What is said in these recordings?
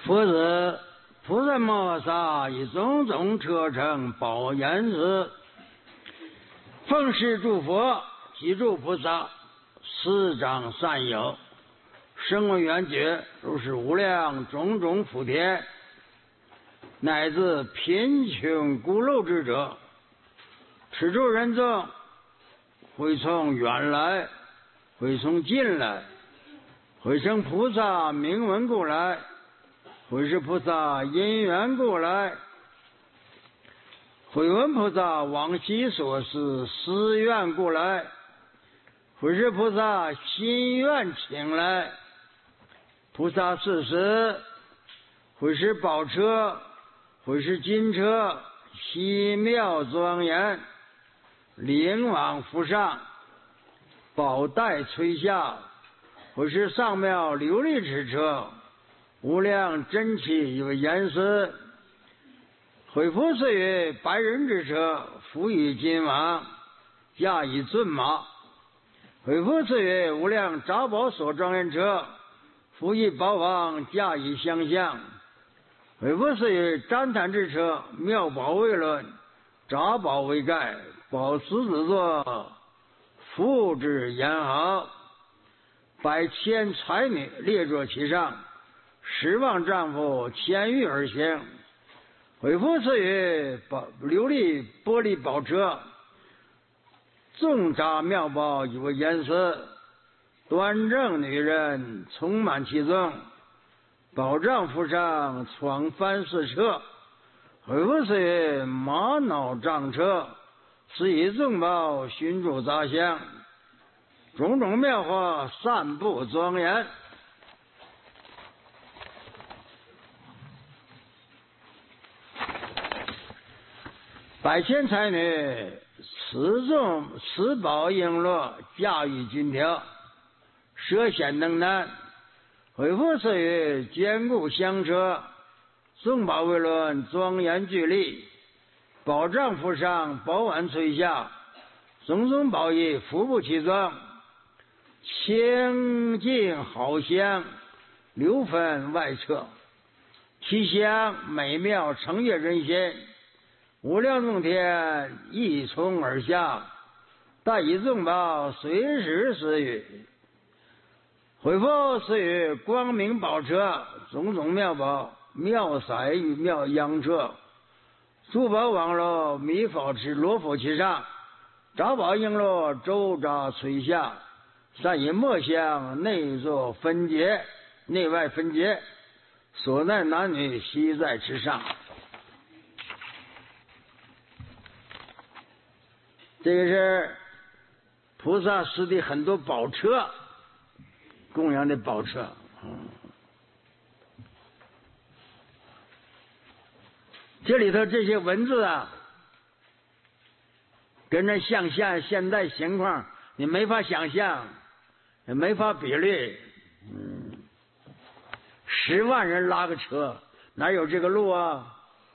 佛子菩萨摩萨以种种车乘宝严寺，奉事诸佛及诸菩萨，四长善友，声闻缘觉，如是无量种种福田，乃至贫穷孤陋之者，此处人众，会从远来，会从近来，会生菩萨名闻故来，会是菩萨因缘故来，会闻菩萨往昔所示誓愿故来，会是菩萨心愿请来，菩萨事实，会是宝车，会是金车，奇妙庄严，灵往浮上，宝带垂下，会是上妙琉璃之车，无量珍奇有严丝，回复是曰白人之车，辅以金马，驾以骏马，回复是曰无量杂宝所庄严车，辅以宝王，驾以香象，回复是曰旃檀之车，妙宝为轮，杂宝为盖，宝石子座，福之言好，百千才女列坐其上，10万丈夫千余而行，回复是曰琉璃玻璃宝车，众杂妙宝以为颜色，端正女人充满其中，宝杖扶上闯翻四车，回复是曰玛瑙杖车，是以众宝熏注杂香，种种妙法散布庄严。百千才女持宝璎珞，驾驭金条，舌显登南，回复是曰坚固香车，众宝为轮，庄严巨丽，宝杖扶上，宝碗垂下，种种宝衣服布其中，清净好香，流分外彻，其香美妙，成悦人心，无量众天一从而下，但以众宝随时施予，回复是与光明宝车，种种妙宝，妙色与妙央车，珠宝网络，米宝池罗浮其上，杂宝璎珞，周匝垂下，善以墨香，内作分结，内外分结，所奈男女悉在其上。这个是菩萨施的很多宝车，供养的宝车。这里头这些文字啊，跟着象现代情况你没法想象，也没法比喻。10万人拉个车，哪有这个路啊？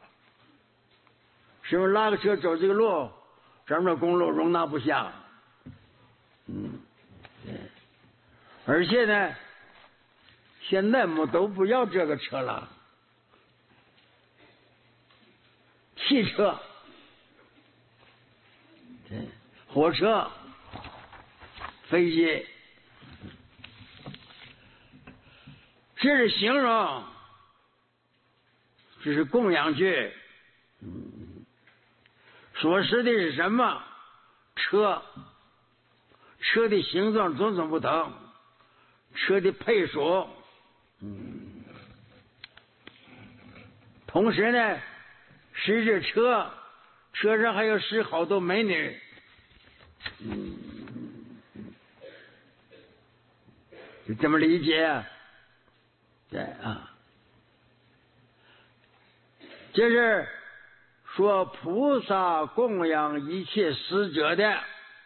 是不是拉个车走这个路？咱们的公路容纳不下。而且呢，现在我们都不要这个车了，汽车、火车、飞机，这是形容，这是供养句。所示的是什么？车的形状种种不同，车的配属，同时呢，使这车上还有使好多美女，就这么理解啊？对啊，这是说菩萨供养一切死者的，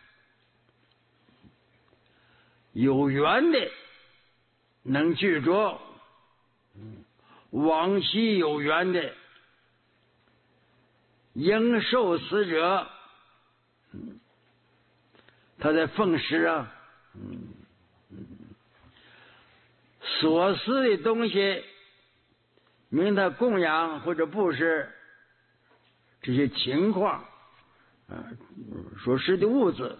有缘的能具足，往昔有缘的应受死者，他在奉食啊，所施的东西明他供养或者布施这些情况，所施的物质，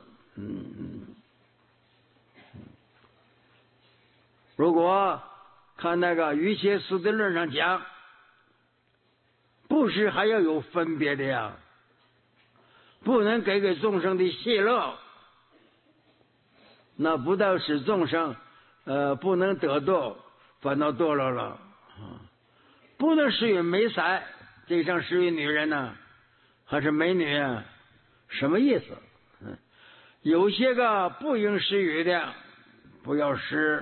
如果看那个瑜伽师的论上讲，布施还要有分别的呀，不能给众生的喜乐，那不但使众生不能得度，反倒堕落了。不能施予美色，这上施予女人呢，还是美女啊？什么意思？有些个不应施予的，不要施。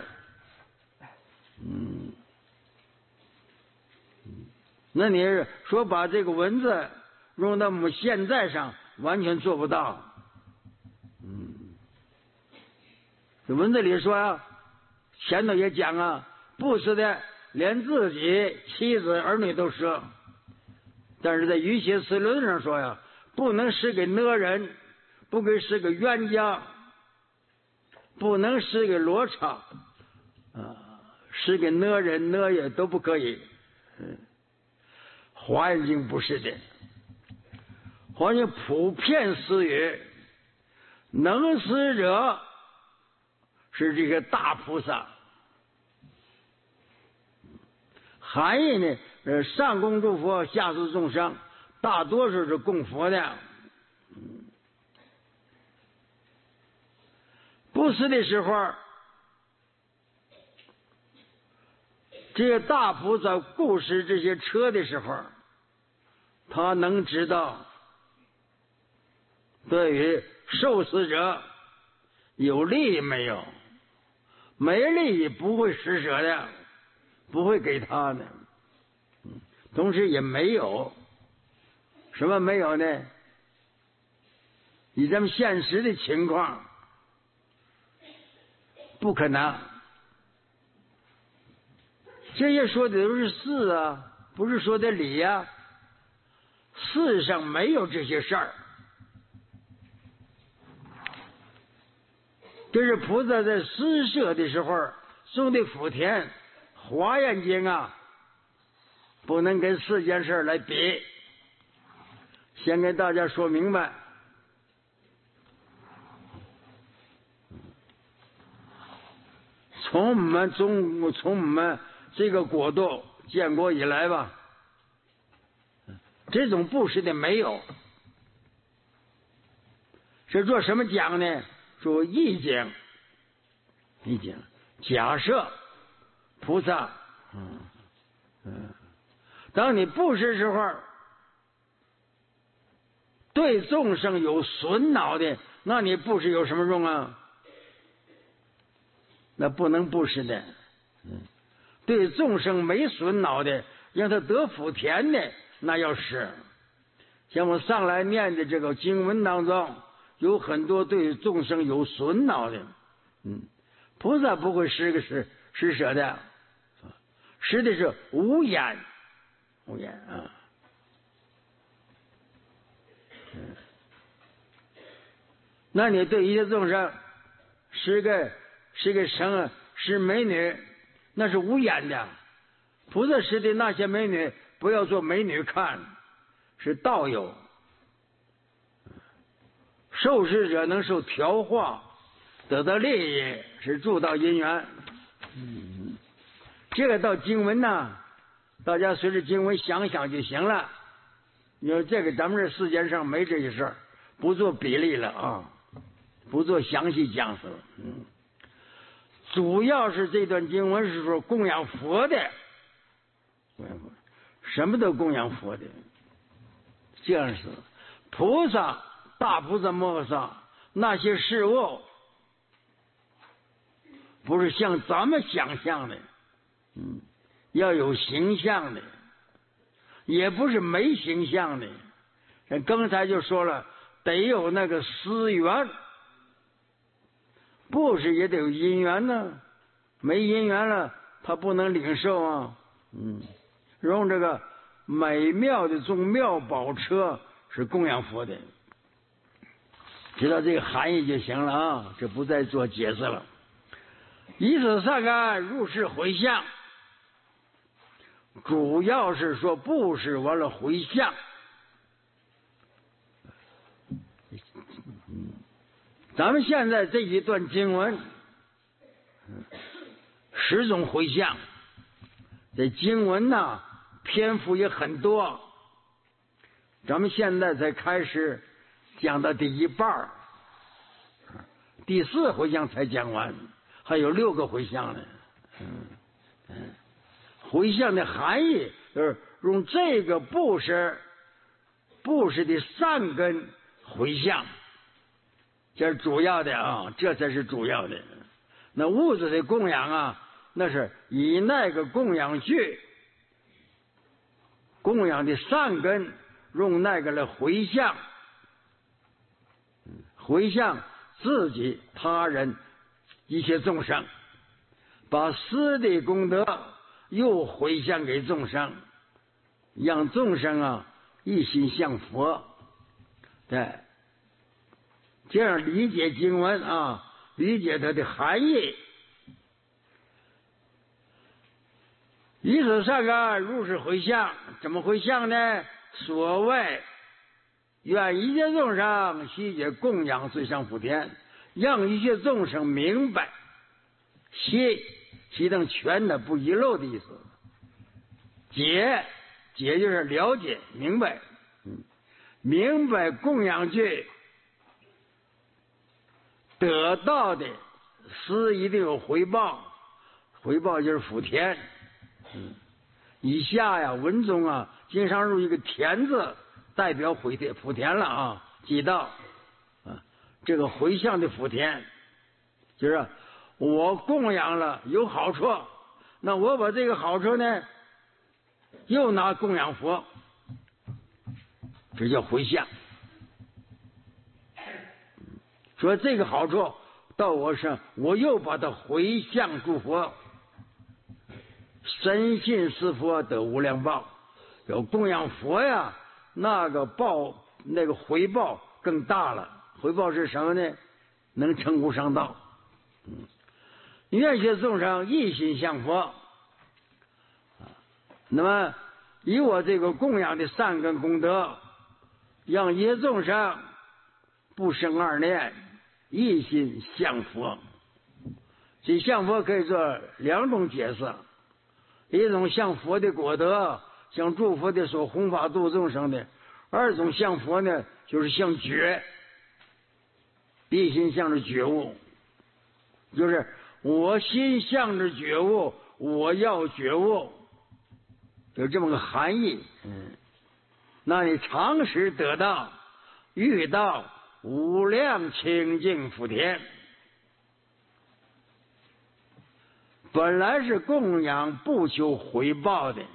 那你说把这个文字用到我们现在上，完全做不到。这文字里说啊，前头也讲啊，布施的连自己妻子儿女都舍，但是在瑜伽师论上说呀，不能施给讷人，不给施给冤家，不能施给罗刹，施给讷人讷也都不可以。华严经不是的，华严普遍施予，能施者是这个大菩萨。含义呢，上供诸佛，下施众生，大多数是供佛的。布施的时候，这些大菩萨顾施这些车的时候，他能知道对于受施者有利益没有，没利益不会施舍的，不会给他的。同时也没有什么没有呢？以咱们现实的情况，不可能。这些说的都是事啊，不是说的理啊。世上没有这些事儿。这是菩萨在施舍的时候送的福田，华严经啊，不能跟世间事来比。先给大家说明白。从我们这个国度建国以来吧，这种布施的没有。是做什么讲呢？说意境。假设菩萨，当你布施时候，对众生有损恼的，那你布施有什么用啊？那不能布施的。对众生没损恼的，让他得福田的，那要施。像我上来念的这个经文当中，有很多对众生有损恼的，菩萨不会施舍的，施的是无眼啊。那你对一些众生施个生施美女，那是无眼的。菩萨施的那些美女，不要做美女看，是道友。受施者能受调化，得到利益，是助道因缘。这个到经文呢，大家随着经文想想就行了。你说这个咱们这世间上没这些事儿，不做比例了啊，不做详细讲述了。主要是这段经文是说供养佛的，什么都供养佛的。这样是菩萨。大菩萨摩诃萨那些事物，不是像咱们想象的，要有形象的，也不是没形象的。刚才就说了，得有那个思缘，布施也得有因缘呢，没因缘了，他不能领受啊。用这个美妙的众妙宝车是供养佛的。知道这个含义就行了啊，这不再做解释了。以此善根入世回向， 主要是说布施完了回向。咱们现在这一段经文10种回向，这经文呢篇幅也很多，咱们现在才开始讲到第一半，第4回向才讲完，还有6个回向呢。回向的含义就是用这个布施的善根回向，这是主要的啊，这才是主要的。那物质的供养啊，那是以那个供养具供养的善根，用那个来回向，回向自己、他人、一切众生，把施的功德又回向给众生，让众生啊一心向佛。对，这样理解经文啊，理解它的含义。以此善根如是回向，怎么回向呢？所谓愿一切众生悉皆供养最上福田，让一切众生明白，悉等全的不遗漏的意思。解就是了解明白，明白供养具得到的施一定有回报，回报就是福田。以下呀文中啊经常用一个田字代表福田了啊，记到这个回向的福田，就是我供养了有好处，那我把这个好处呢又拿供养佛，这叫回向。说这个好处到我身，我又把它回向诸佛，深信是佛得无量报。有供养佛呀，那个回报更大了。回报是什么呢？能成无上道。愿一切众生一心向佛。那么以我这个供养的善根功德，让一切众生不生二念，一心向佛。这向佛可以做2种解释，一种向佛的果德，向诸佛的所弘法度众生的；二种向佛呢，就是向觉，一心向着觉悟，就是我心向着觉悟，我要觉悟，有这么个含义。那你常时得到遇到无量清净福田。本来是供养不求回报的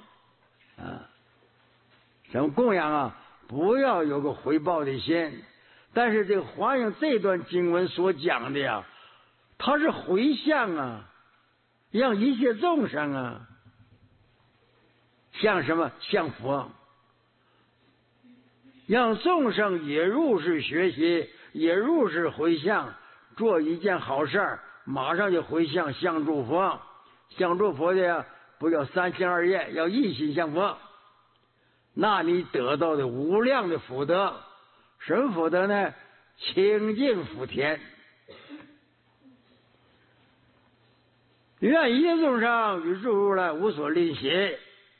什么供养啊，不要有个回报的心。但是这个华严这段经文所讲的呀，它是回向啊，让一切众生啊向什么？向佛，让众生也入世学习，也入世回向，做一件好事马上就回向向诸佛。向诸佛的呀，不要3心2业，要一心向佛。那你得到的无量的福德，什么福德呢？清净福田。愿一切众生与诸如来无所吝惜。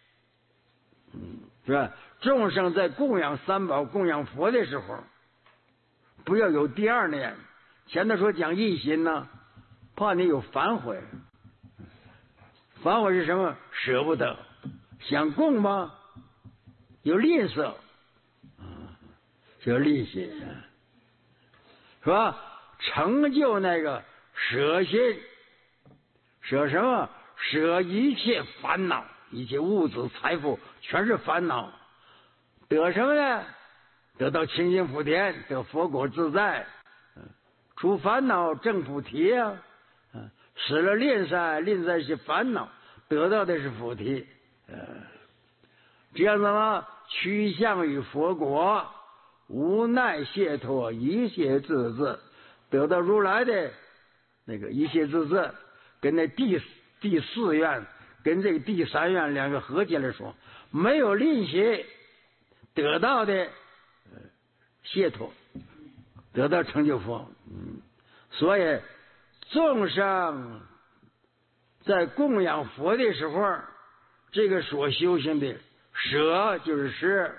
是吧？众生在供养三宝、供养佛的时候，不要有第二念。前头说讲一心呢，怕你有反悔。反悔是什么？舍不得，想供吗？有吝啬，有吝惜，是吧？成就那个舍心，舍什么？舍一切烦恼，一切物质财富全是烦恼。得什么呢？得到清净福田，得佛果自在，除烦恼正菩提啊。使了吝啬是烦恼，得到的是菩提。这样子吗？趋向于佛国，无奈解脱，一切自治，得到如来的那个一切自治，跟那第4愿跟这个第三愿两个合起来说，没有吝惜得到的解脱，得到成就佛。所以众生在供养佛的时候，这个所修行的舍就是施，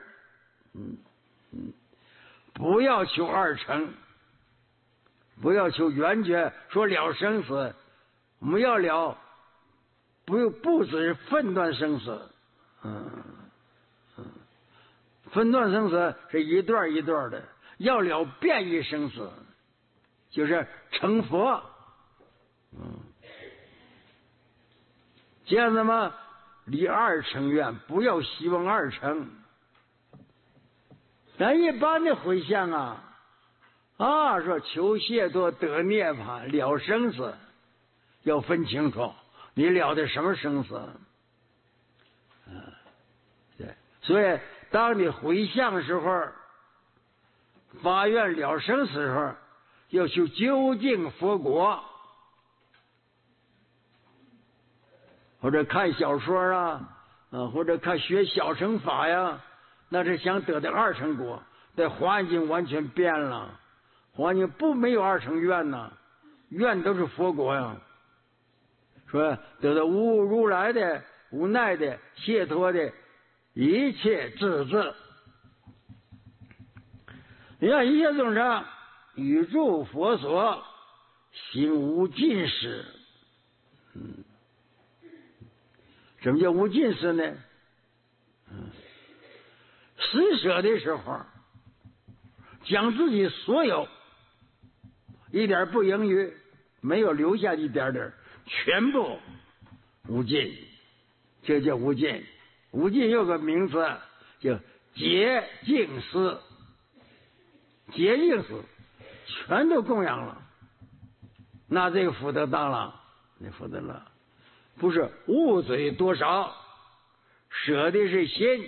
不要求二乘，不要求圆觉，说了生死，我们要了，不止分段生死，分段生死是一段一段的，要了变异生死，就是成佛。这样子嘛，离二乘愿，不要希望二乘。咱一般的回向说求解脱得涅槃了生死，要分清楚你了的什么生死。对，所以当你回向的时候，发愿了生死的时候，要求究竟佛国，或者看小说或者看学小乘法呀，那是想得到二乘国。这环境完全变了，环境没有二乘愿愿都是佛国呀。说得到无如来的无奈的解脱的一切自治。你看一切众生宇宙佛所行无尽时。什么叫无尽时呢？施舍的时候，将自己所有一点不盈余，没有留下一点点，全部无尽，这叫无尽。无尽有个名词叫洁净施，洁净施全都供养了，那这个福德大了，那福德了。不是物嘴多少，舍的是心。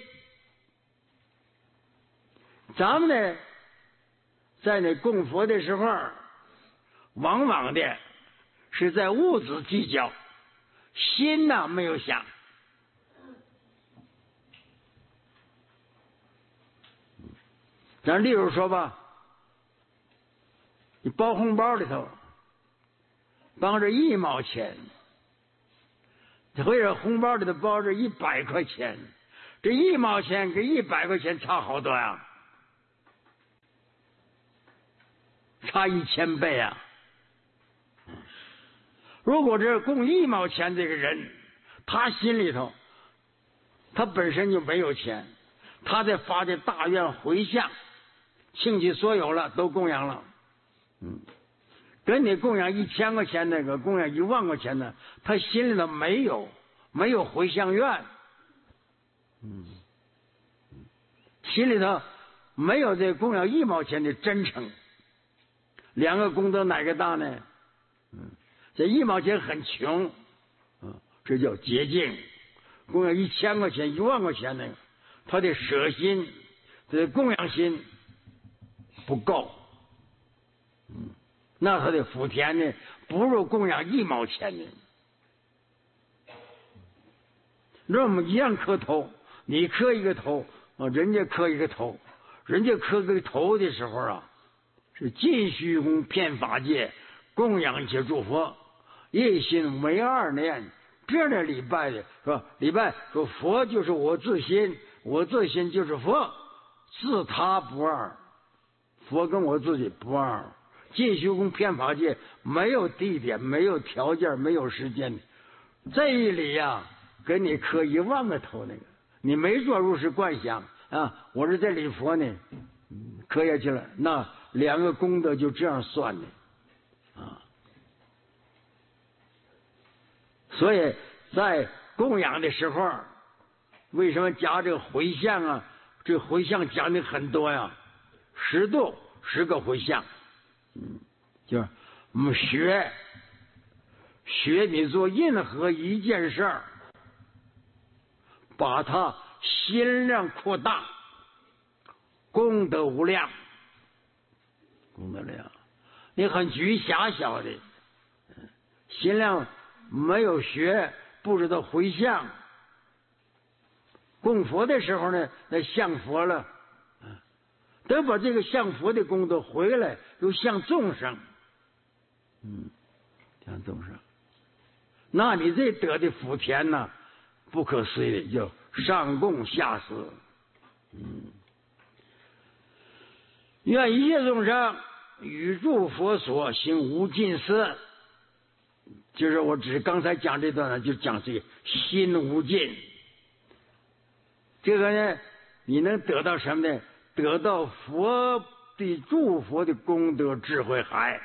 咱们呢，在那供佛的时候，往往的是在物质计较，心没有想。咱例如说吧，你包红包里头包着1毛钱，或者红包里头包着100块钱，这1毛钱跟100块钱差好多呀，差1000倍啊！如果这供1毛钱这个人，他心里头他本身就没有钱，他在发的大愿回向，倾其所有了，都供养了。跟你供养1000块钱那个，供养1万块钱的，他心里头没有回向愿，心里头没有这供养1毛钱的真诚。两个功德哪个大呢？这1毛钱很穷，这叫洁净。供养1000块钱、1万块钱那个，他的舍心、这供养心不够，那他的福田呢，不如供养1毛钱呢。那我们一样磕头，你磕一个头人家磕一个头，人家磕个头的时候是尽虚空遍法界供养一切诸佛，一心唯二念，这样的礼拜的说礼拜说佛就是我自心，我自心就是佛，自他不二，佛跟我自己不二，尽虚空遍法界没有地点，没有条件，没有时间。这一礼给你磕1万个头那个，你没做如是观想我是在礼佛呢，磕下去了，那2个功德就这样算的所以在供养的时候，为什么加这个回向这回向讲的很多10度10个回向，就是我们学你做任何一件事儿，把它心量扩大，功德无量，功德量。你很局狭小的心量没有学， 不知道回向。供佛的时候呢，那向佛了，等把这个向佛的功德回来，又向众生，向众生，那你这得的福田呢，不可思议，叫上供下施。愿一切众生与诸佛所行无尽事，就是我只刚才讲这段呢，就讲这个心无尽。这个呢，你能得到什么呢？得到佛的诸佛的功德智慧海，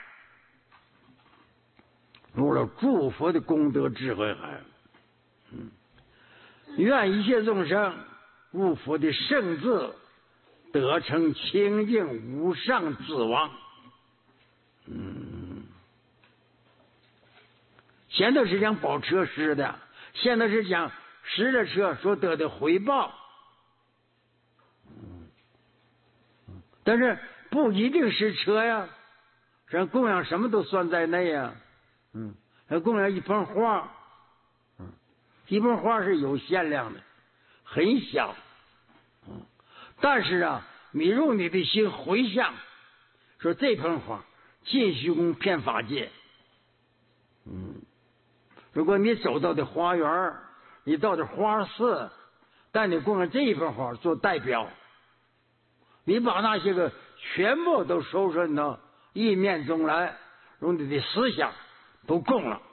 入了诸佛的功德智慧海。愿一切众生入佛的圣智，得成清净无上自王。现在是讲保车师的，现在是讲师的车所得的回报。但是不一定是车呀，这供养什么都算在内呀。供养一盆花，一盆花是有限量的，很小。但是啊，你用你的心回向，说这盆花尽虚空遍法界。如果你走到的花园，你到的花寺，但你供养这一盆花做代表，你把那些个全部都收摄到意念中来，用你的思想都供了。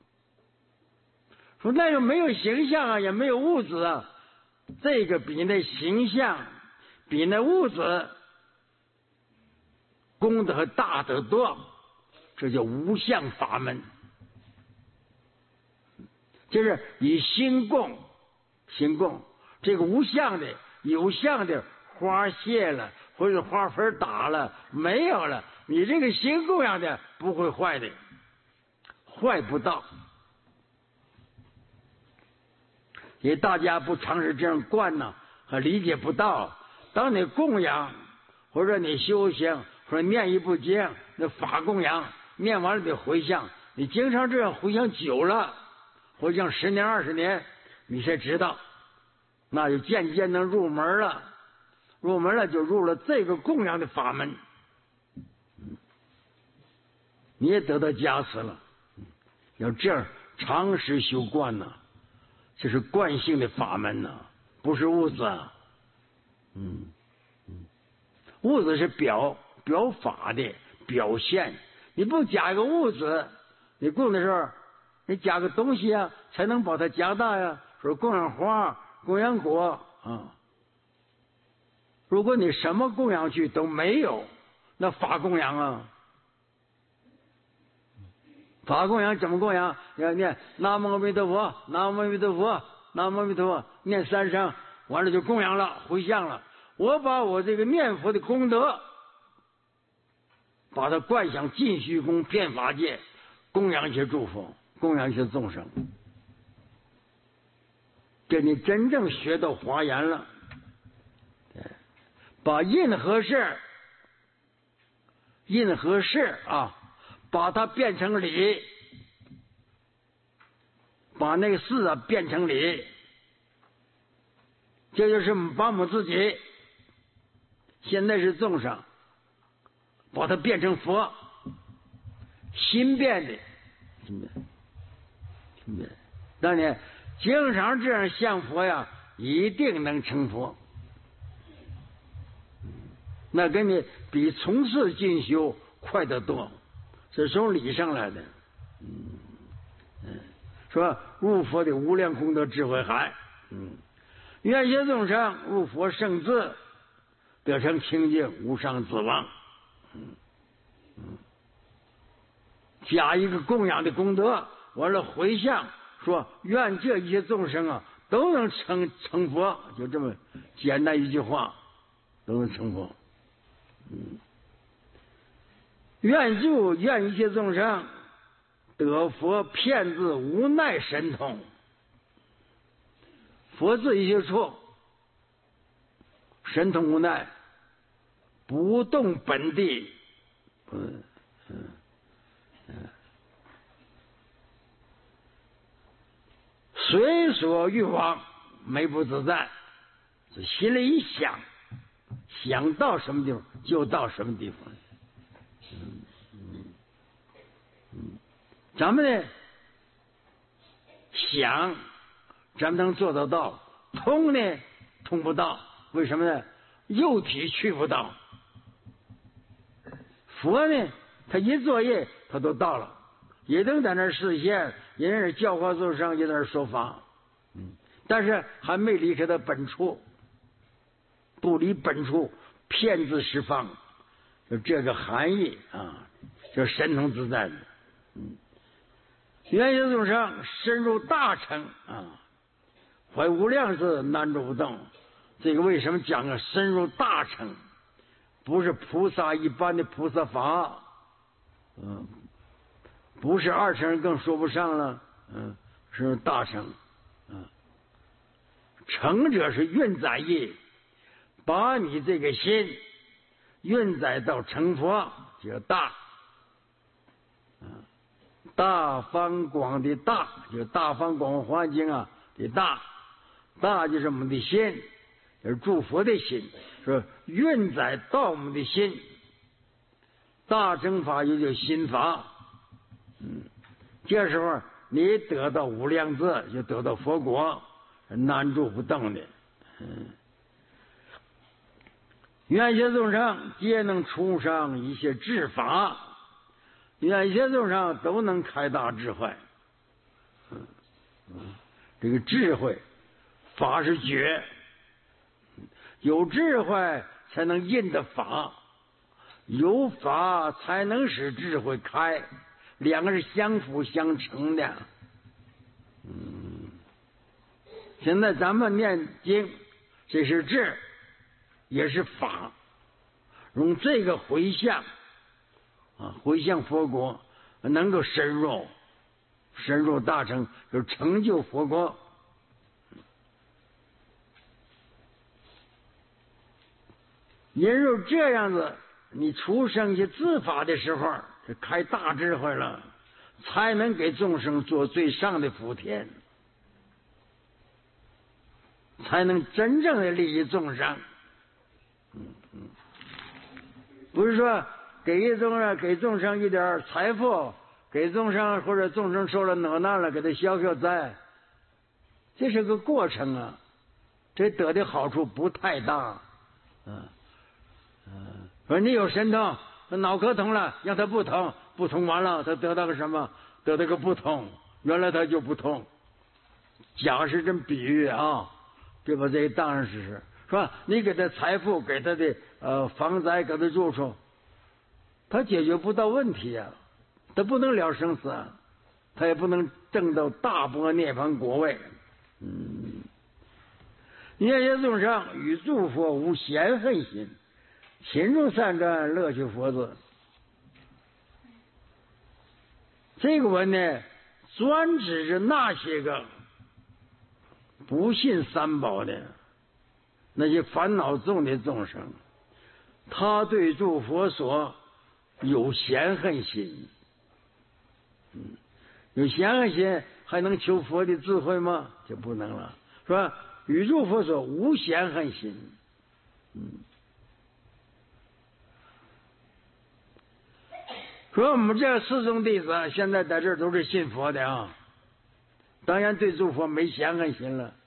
说那又没有形象啊，也没有物质啊，这个比那形象比那物质功德大得多，这叫无相法门。就是以心供，心供这个无相的、有相的花谢了，或者花盆打了，没有了，你这个心供养的不会坏的，坏不到。因为大家不常识这样惯呢，和理解不到。当你供养或者你修行或者念一部经，那法供养念完了得回向，你经常这样回向久了，回向10年20年，你才知道，那就渐渐能入门了。入门了就入了这个供养的法门，你也得到加持了。要这样长时修观呢，这是惯性的法门呢，不是物质啊。物质是表法的表现，你不加一个物质，你供的时候你加个东西啊，才能把它加大呀。说供养花、供养果啊，如果你什么供养去都没有，那法供养啊，法供养怎么供养？要念南无阿弥陀佛，南无阿弥陀佛，南无阿弥陀佛，念3声，完了就供养了，回向了。我把我这个念佛的功德，把它灌向尽虚空遍法界，供养一些诸佛，供养一些众生。这你真正学到华严了，把任何事啊，把它变成理，把那个事啊变成理，这就是把我们自己现在是众生，把它变成佛，心变的，心变。当然，经常这样向佛呀，一定能成佛。那跟你比从事进修快得多，是从理上来的。说入佛的无量功德智慧海，愿一切众生入佛圣智，得成清净无上自王。加一个供养的功德，完了回向，说愿这一切众生啊都能成佛，就这么简单一句话，都能成佛。愿一切众生得佛遍自无奈神通，佛自一切处神通无奈，不动本地， 随所欲往，没不自在。这心里一想，想到什么地方就到什么地方。咱们呢想，咱们能做得到；通呢，通不到。为什么呢？肉体去不到。佛呢，他一作业，他都到了，也能在那儿示现，也能教化众生，也在那儿说法。但是还没离开他本处，不离本处，骗自十方，就这个含义啊，就神通自在的。愿行众生深入大乘啊，怀无量智，难住不动。这个为什么讲个深入大乘？不是菩萨一般的菩萨法，不是二乘更说不上了，是大乘，乘者是运载业，把你这个心运载到成佛，叫大，大方广的大，就大方广环境啊的大，大就是我们的心，就是诸佛的心，说运载到我们的心，大乘法也就心法。这时候你得到无量智，就得到佛国，难住不动的。愿些众生皆能出上一些智法，愿些众生都能开大智慧。这个智慧法是觉，有智慧才能印的法，有法才能使智慧开，两个是相辅相成的。现在咱们念经，这是智，也是法，用这个回向回向佛国，能够深入大乘，就成就佛国。因为这样子，你出生去自法的时候，就开大智慧了，才能给众生做最上的福田，才能真正的利益众生。不是说给众生一点财富，给众生或者众生受了恼难了，给他消灾，这是个过程啊，这得的好处不太大。说你有神通，脑壳疼了，让他不疼，不疼完了，他得到个什么？得到个不痛，原来他就不痛。讲是这么比喻啊，对吧？这当然是吧？你给他财富，给他的房宅，给他住处，他解决不到问题啊，他不能了生死啊，他也不能证到大般涅槃果位。愿些众生与诸佛无嫌恨心，勤住善根，乐趣佛子。这个文呢，专指着那些个不信三宝的那些烦恼重的众生，他对诸佛所有嫌恨心。有嫌恨心还能求佛的智慧吗？就不能了，是吧？与诸佛所无嫌恨心。说我们这四众弟子现在在这儿都是信佛的啊，当然对诸佛没嫌恨心了。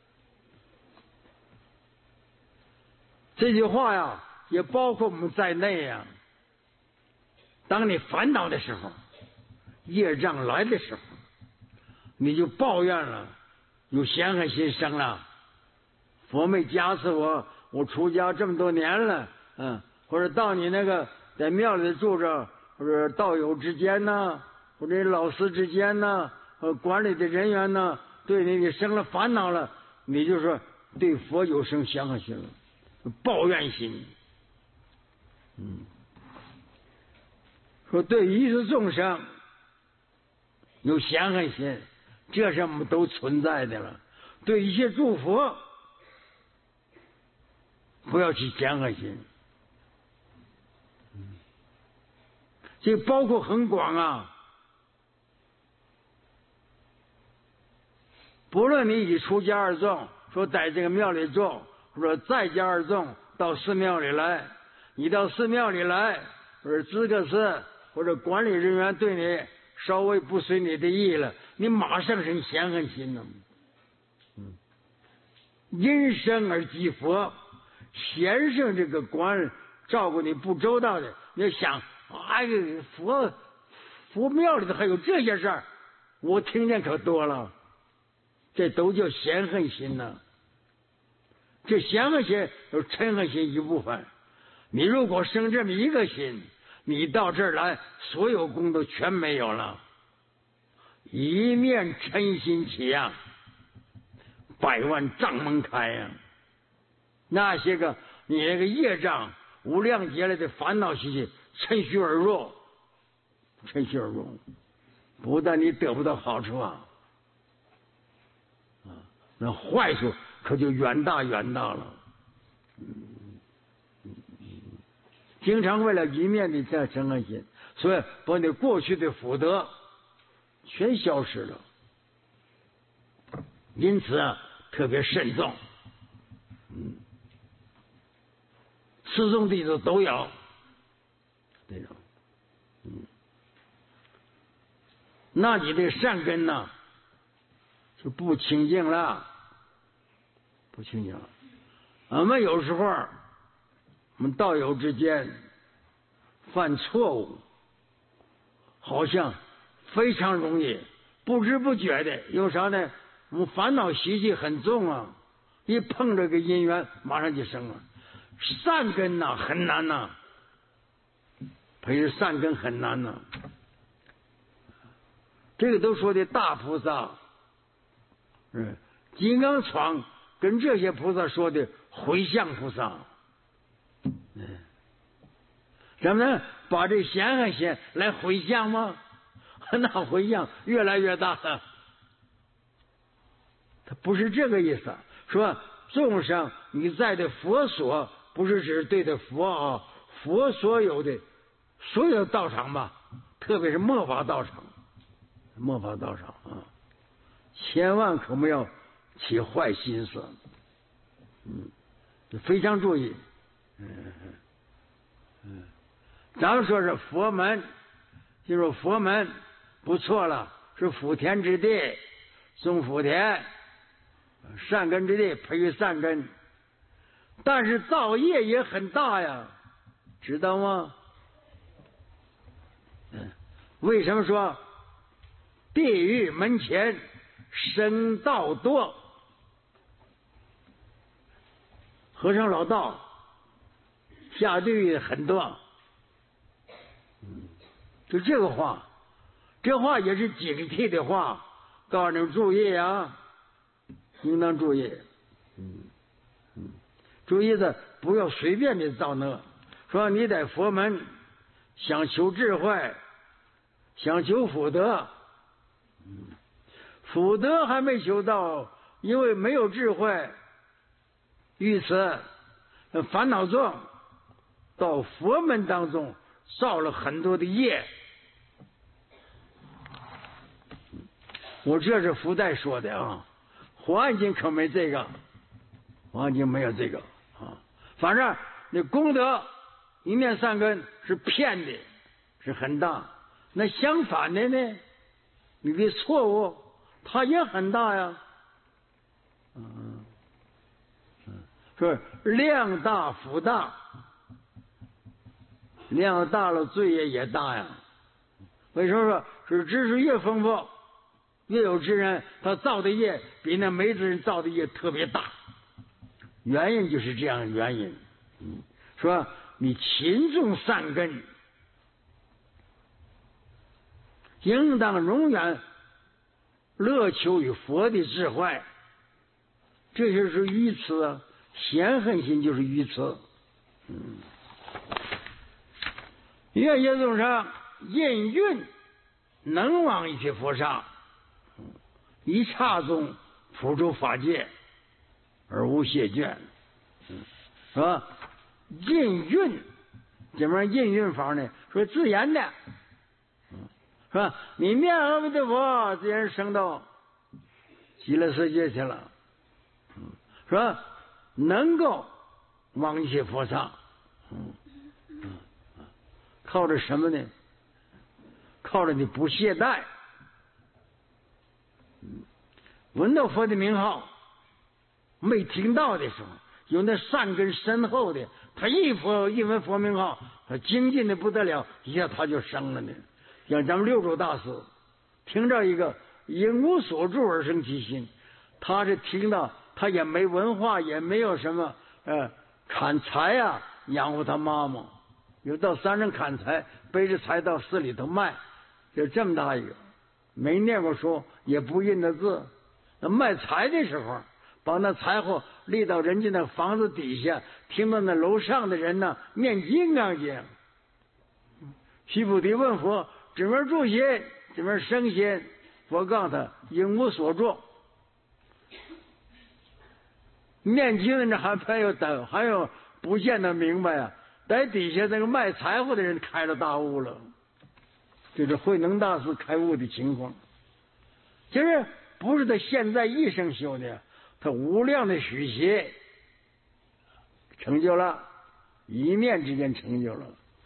这句话呀，也包括我们在内呀。当你烦恼的时候，业障来的时候，你就抱怨了，有嫌恨心生了。佛没加持我出家这么多年了，或者到你那个在庙里住着，或者道友之间呢，或者老师之间呢，管理的人员呢，对你生了烦恼了，你就说对佛有生嫌恨心了，抱怨心。说对一切众生有嫌恨心，这是我们都存在的了。对一切诸佛不要去嫌恨心，这包括很广啊。 不论你以出家而众，说在这个庙里种，或者在家而众，到寺庙里来，你到寺庙里来，或者资格司或者管理人员对你稍微不随你的意了，你马上生嫌恨心呢。因生而积佛，先生这个官照顾你不周到的，你要想，哎呀，佛庙里头还有这些事儿，我听见可多了，这都叫嫌恨心呢。这嫌恨心有嗔恨心一部分，你如果生这么一个心，你到这儿来，所有功都全没有了。一面嗔心起呀，百万障门开呀。那些个你那个业障无量劫来的烦恼习气趁虚而入，趁虚而入，不但你得不到好处啊，那坏处可就远大远大了。经常为了一面的这嗔恨心，所以把你过去的福德全消失了。因此啊，特别慎重。四众弟子都有这种。那你的善根呢，就不清净了，不清净了。我们有时候，我们道友之间犯错误，好像非常容易，不知不觉的，有啥呢？我们烦恼习气很重啊，一碰这个因缘，马上就生了。善根呐，很难呐，培育善根很难呐。这个都说的大菩萨，金刚闯跟这些菩萨说的回向菩萨，咱们能把这嫌恨心来回向吗？那回向越来越大了。他不是这个意思，说众生你在的佛所，不是指对的佛啊，佛所有的所有道场吧，特别是末法道场，末法道场啊，千万可不要起坏心思，非常注意。咱们说是佛门，就说佛门不错了，是福田之地，种福田，善根之地，培育善根。但是造业也很大呀，知道吗？为什么说地狱门前生道多？和尚老道下地狱很多。就这个话，这话也是警惕的话，告诉你们注意啊，应当注意。注意的不要随便的造那，说你在佛门想求智慧，想求福德，福德还没求到，因为没有智慧，于此烦恼重，到佛门当中造了很多的业。我这是福袋说的啊，《华严经》可没这个，《华严经》没有这个啊。反正那功德一念善根是骗的，是很大。那相反的呢，你的错误它也很大呀。说量大福大，量大了罪业也大呀。为什么说是知识越丰富，越有知人，他造的业比那没知人造的业特别大？原因就是这样的原因。说你勤种善根，应当永远乐求于佛的智慧，这就是愚痴啊！嫌恨心就是愚痴。愿业众生应运能往一切佛刹，一刹中普诸法界而无谢倦，是吧？应运怎么样应运法呢？说自然的，是吧？你念阿弥陀佛，自然升到极乐世界去了。说能够往一些佛刹，靠着什么呢？靠着你不懈怠。闻到佛的名号，没听到的时候，有那善根深厚的，他一闻佛名号，他精进的不得了，一下他就生了呢。像咱们六祖大师听着一个因无所住而生其心，他是听到他也没文化，也没有什么砍柴啊养活他妈妈，有到山上砍柴，背着柴到寺里头卖，就这么大一个，没念过书，也不认得字。那卖柴的时候，把那柴火立到人家那房子底下，听到那楼上的人呢念金刚经。须菩提问佛：怎么住心？怎么生心？佛告诉他：应无所住。念经的人还有不见得明白啊，在底下那个卖柴火的人开了大悟了，这是慧能大师开悟的情况。其实不是他现在一生修的，他无量的许邪成就了，一念之间成就了，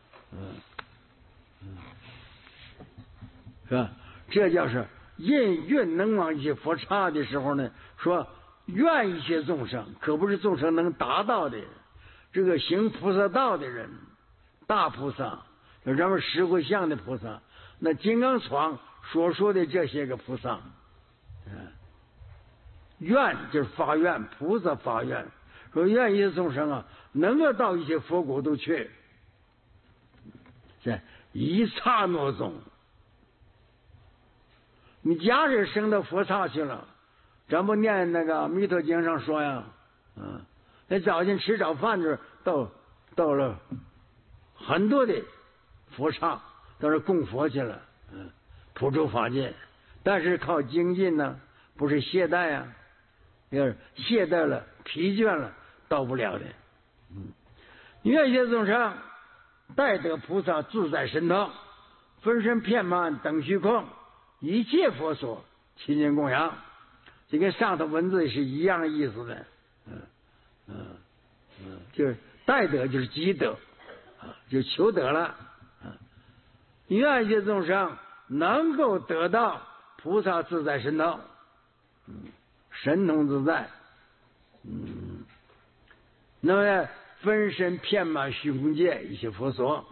是吧？这叫是运能往一些佛刹的时候呢，说愿一些众生，可不是众生能达到的。这个行菩萨道的人，大菩萨，有咱们十回向的菩萨，那金刚幢所说的这些个菩萨，愿就是发愿，菩萨发愿，说愿一些众生啊，能够到一些佛国度去，这一刹那中，你假使升到佛刹去了，咱不念那个弥陀经上说呀，那早晨吃早饭的时候，到了很多的佛刹，到这供佛去了，普周法界。但是靠精进呢，不是懈怠啊，要是懈怠了、疲倦了，到不了的。愿些众生待得菩萨自在神通，分身遍满等虚空，一切佛所亲近供养。这跟上头文字是一样意思的。就是待得就是积德，就求得了。愿一些众生能够得到菩萨自在神通，神通自在，那么分身遍满虚空界一些佛所，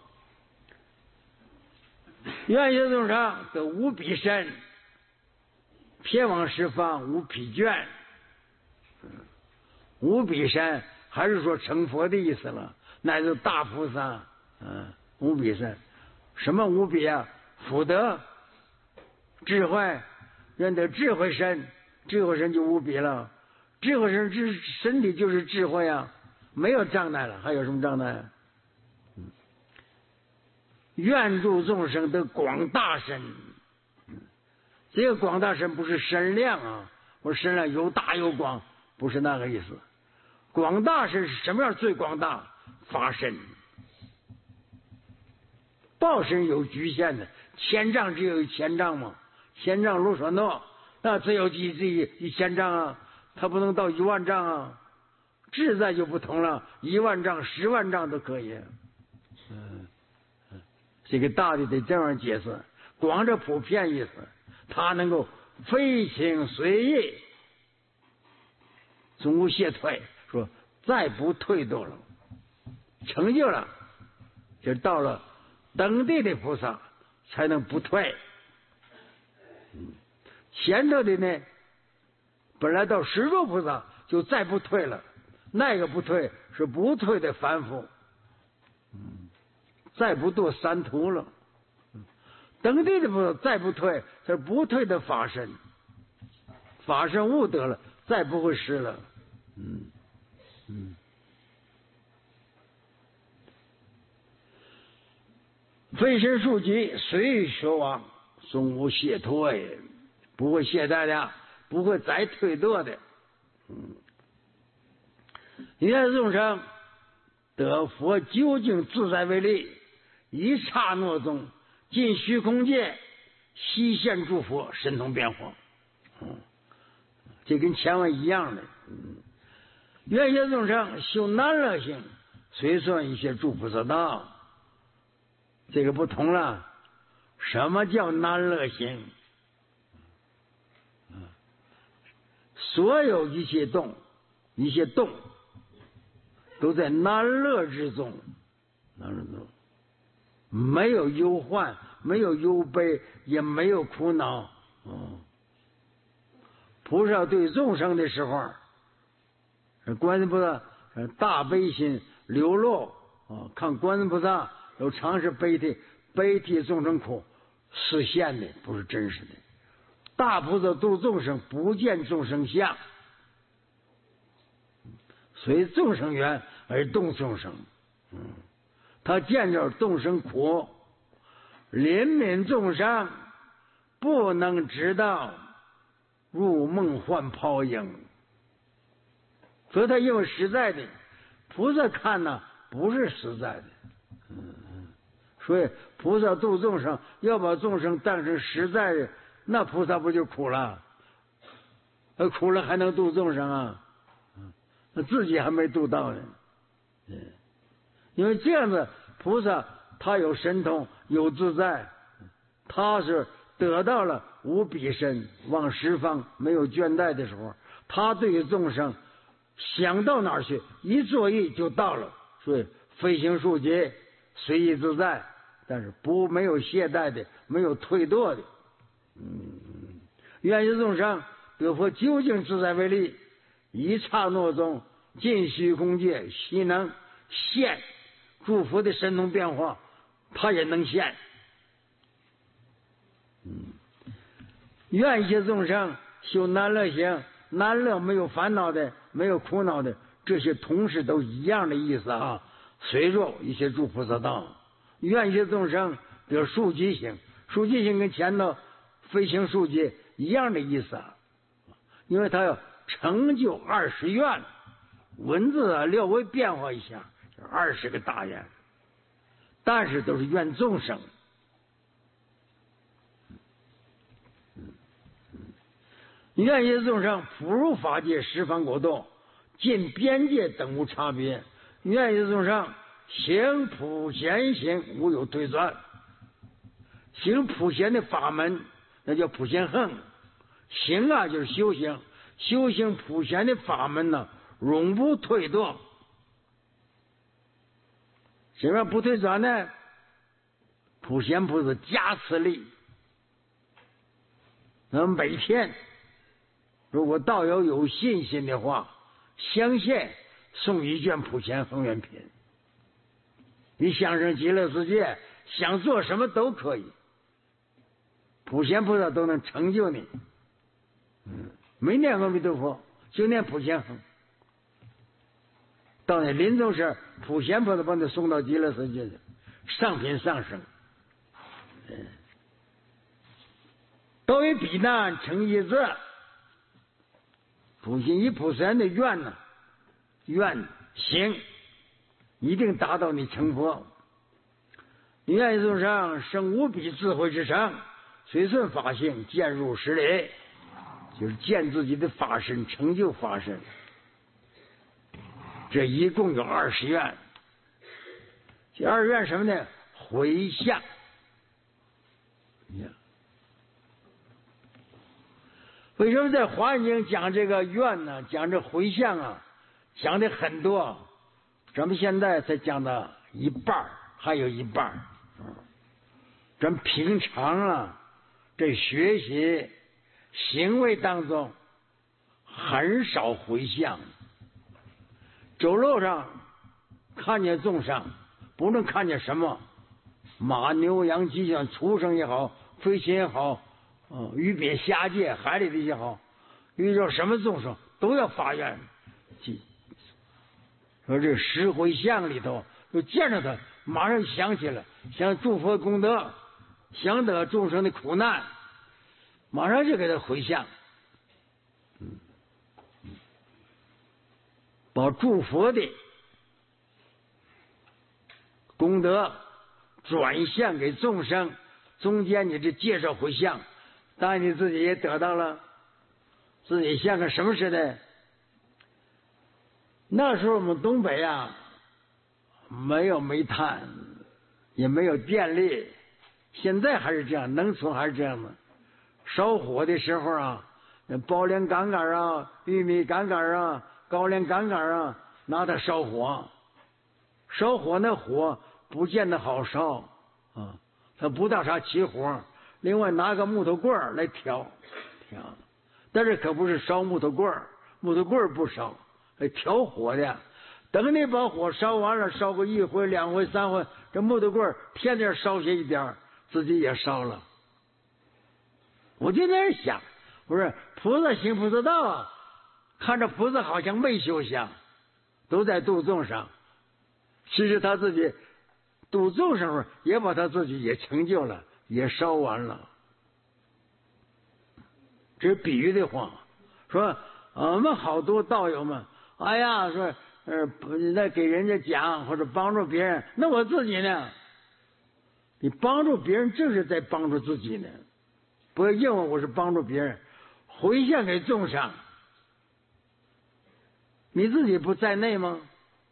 愿一些众生得无比身，遍往十方无疲倦。无比身还是说成佛的意思了，乃是大菩萨，无比身，什么无比啊？福德、智慧，愿得智慧身，智慧身就无比了。智慧身身体就是智慧啊，没有障碍了，还有什么障碍？愿助众生得广大身，这个广大身不是身量啊，我身量有大有广，不是那个意思。广大身是什么样最广大？法身。报身有局限的，千丈只有一千丈嘛，千丈如所诺，那只有一千丈啊，它不能到10000丈啊。志在就不同了，10000丈、100000丈都可以。这个大的得这样解释，广着普遍意思，它能够飞行随意，总无懈退。说再不退堕了，成就了，就到了等地的菩萨才能不退。前头的呢，本来到十住菩萨就再不退了，那个不退是不退的凡夫，再不堕三途了。等地的菩萨再不退，是不退的法身，法身悟得了，再不会失了。飞身数级，随意学往，终无懈退，不会懈怠的，不会再退堕的。愿众生得佛究竟自在为力，一刹那中尽虚空界，悉现诸佛神通变化。 这跟前文一样的。愿解众生修难乐行，随顺一切诸菩萨道。这个不同了。什么叫难乐行？所有一切动都在难乐之中，没有忧患，没有忧悲，也没有苦恼。菩萨对众生的时候，观世菩萨大悲心流露看观世菩萨有常是悲替众生苦，实现的不是真实的。大菩萨度众生不见众生相，随众生缘而动众生。他见着众生苦，怜悯众生，不能知道入梦幻泡影。所以他因为实在的，菩萨看呢不是实在的。所以菩萨度众生要把众生当成实在的，那菩萨不就苦了？苦了还能度众生啊？那自己还没度到呢。因为这样子菩萨他有神通有自在，他是得到了无比身往十方没有倦怠的时候，他对于众生想到哪儿去一作意就到了。所以飞行数节随意自在，但是没有懈怠的，没有退堕的。愿解众生得佛究竟自在为力，一刹那中尽虚空界悉能现诸佛的神通变化，他也能现。愿解众生修难乐行，难乐没有烦恼的，没有苦恼的，这些同时都一样的意思啊。随着一些诸菩萨道，愿解众生得数极行，数极行跟前头飞行数极一样的意思啊。因为他要成就20愿，文字略微变化一下，20个大愿，但是都是愿众生。愿解众生普入法界十方国度，尽边界等无差别。愿解众生行普贤行，无有退转。行普贤的法门，那叫普贤行。行啊，就是修行，修行普贤的法门呢，永不退堕。什么不退转呢？普贤菩萨加持力。那每天，如果道友有信心的话，相信送一卷普贤恒愿品，你想上极乐世界，想做什么都可以，普贤菩萨都能成就你。没念过阿弥陀佛，就念普贤恒，到那临终时，普贤菩萨把你送到极乐世界去，上品上生。都以彼难成一字，普贤以普贤的愿呢，愿行一定达到你成佛。你愿意众生生无比智慧之城，随顺法性，渐入实理，就是见自己的法身，成就法身。这一共有20愿。这2愿什么呢？回向。为什么在华严经讲这个愿呢？讲这回向啊，讲的很多，咱们现在才讲到一半，还有一半。咱平常啊，这学习行为当中很少回向。走路上看见众生，不论看见什么，马牛羊鸡犬畜生也好，飞禽也好，鱼鳖虾界海里的也好，遇到什么众生都要发愿。说这十回向里头，就见着他，马上想起来，想祝福功德，想得众生的苦难，马上就给他回向，把祝福的功德转向给众生，中间你这介绍回向，当然你自己也得到了。 自己像个什么似的。那时候我们东北啊，没有煤炭，也没有电力，现在还是这样，农村还是这样的。烧火的时候啊，包莲杆杆啊、玉米杆杆啊、高粱杆杆啊，拿它烧火。烧火那火不见得好烧啊，它不大啥起火。另外拿个木头棍儿来挑，但是可不是烧木头棍儿，木头棍儿不烧，挑火的。等你把火烧完了，烧个1回、2回、3回，这木头棍儿天天烧下一点，自己也烧了。我就在那想，我说菩萨行菩萨道啊，看着菩萨好像没修行，都在度众生。其实他自己度众生也把他自己也成就了，也烧完了。这是比喻的话，说我们好多道友们，哎呀，说那给人家讲或者帮助别人，那我自己呢？你帮助别人正是在帮助自己呢。不要认为我是帮助别人，回向给众生，你自己不在内吗？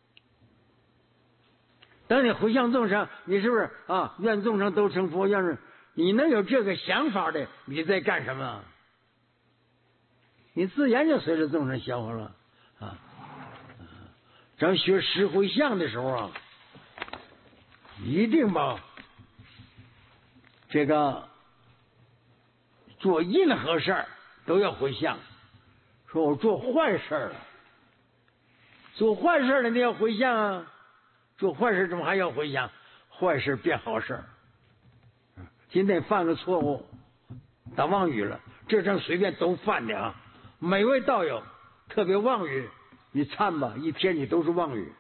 当你回向众生，你是不是啊？愿众生都成佛，愿是你能有这个想法的，你在干什么？你自然就随着众生消化了啊！咱学十回向的时候啊，一定把这个做任何事儿都要回向。说我做坏事了，做坏事了你要回向啊！做坏事怎么还要回向？坏事变好事。今天犯个错误，打妄语了，这张随便都犯的啊！每位道友特别妄语，你忏吧，一天你都是妄语。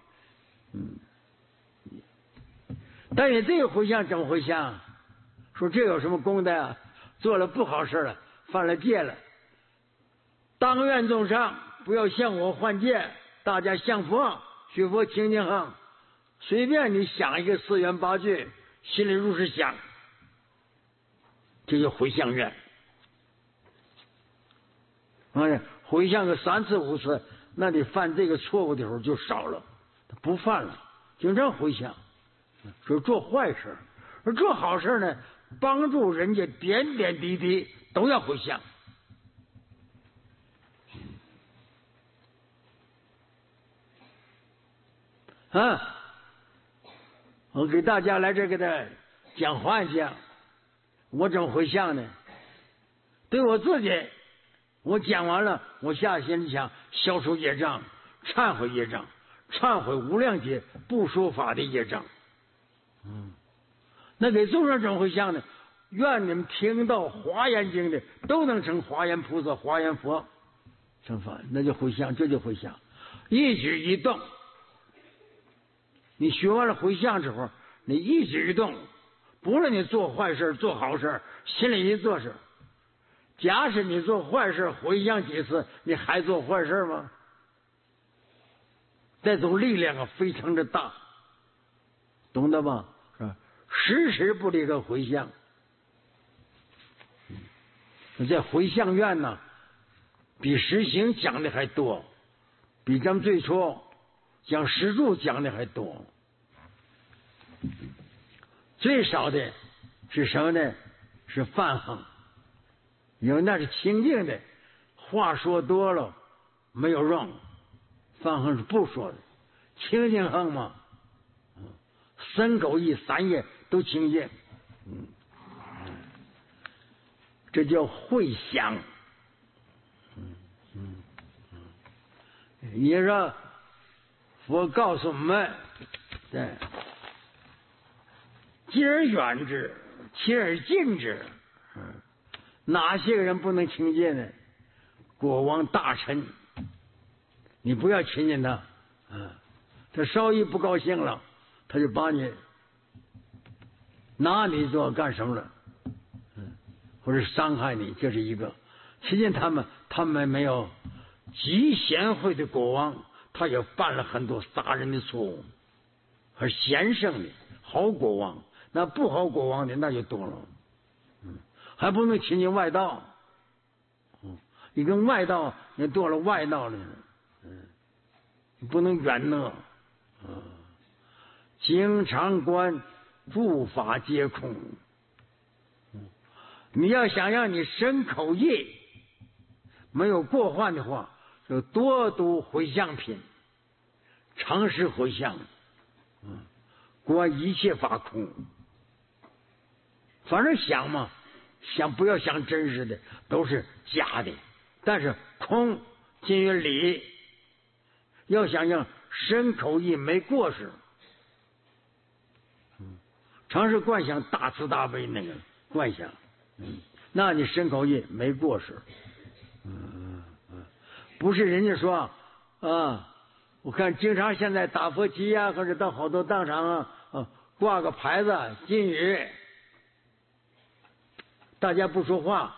但你这个回向怎么回向？说这有什么功德啊？做了不好事了，犯了戒了，当愿众生不要向我犯戒，大家向佛学佛清净行。随便你想一个4言8句，心里如是想，这就回向愿。回向个3次5次，那你犯这个错误的时候就少了，不犯了，经常回向。说做坏事，而做好事呢，帮助人家点点滴滴都要回向。我给大家来这给他讲话讲，我怎么回向呢？对我自己，我讲完了，我下心里想消除业障，忏悔业障，忏悔无量劫不说法的业障。那给众生怎么回向呢？愿你们听到华严经的都能成华严菩萨、华严佛，成佛，那就回向，这就回向，一举一动。你学完了回向之后，你一举一动，不论你做坏事做好事，心里一做事。假使你做坏事回向几次，你还做坏事吗？这种力量啊，非常的大，懂得吗？是吧？时时不离个回向。这回向愿呢，比实行讲的还多，比咱们最初讲实住讲的还多。最少的是什么呢？是泛行，因为那是清净的，话说多了没有用，泛行是不说的，清净行嘛，3口意3业都清净，这叫会想。你说佛告诉我们，对，敬而远之，亲而近之。哪些个人不能亲近呢？国王大臣，你不要亲近他，他稍一不高兴了，他就把你拿你做干什么了，或者伤害你，这是一个。亲近他们，他们没有极贤惠的国王，他也犯了很多杀人的错误，而贤圣的好国王，那不好国王的那就多了，还不能亲近外道。 一个外道，你堕了外道了，你不能远乐，经常观诸法皆空。你要想让你身口意没有过患的话，就多读回向品，常时回向，观一切法空。反正想嘛，想不要想真实的，都是假的。但是空近于理，要想让身口意没过失，常时观想大慈大悲那个观想，那你身口意没过失。不是人家说我看经常现在打佛七呀，或者到好多道场挂个牌子禁语，大家不说话，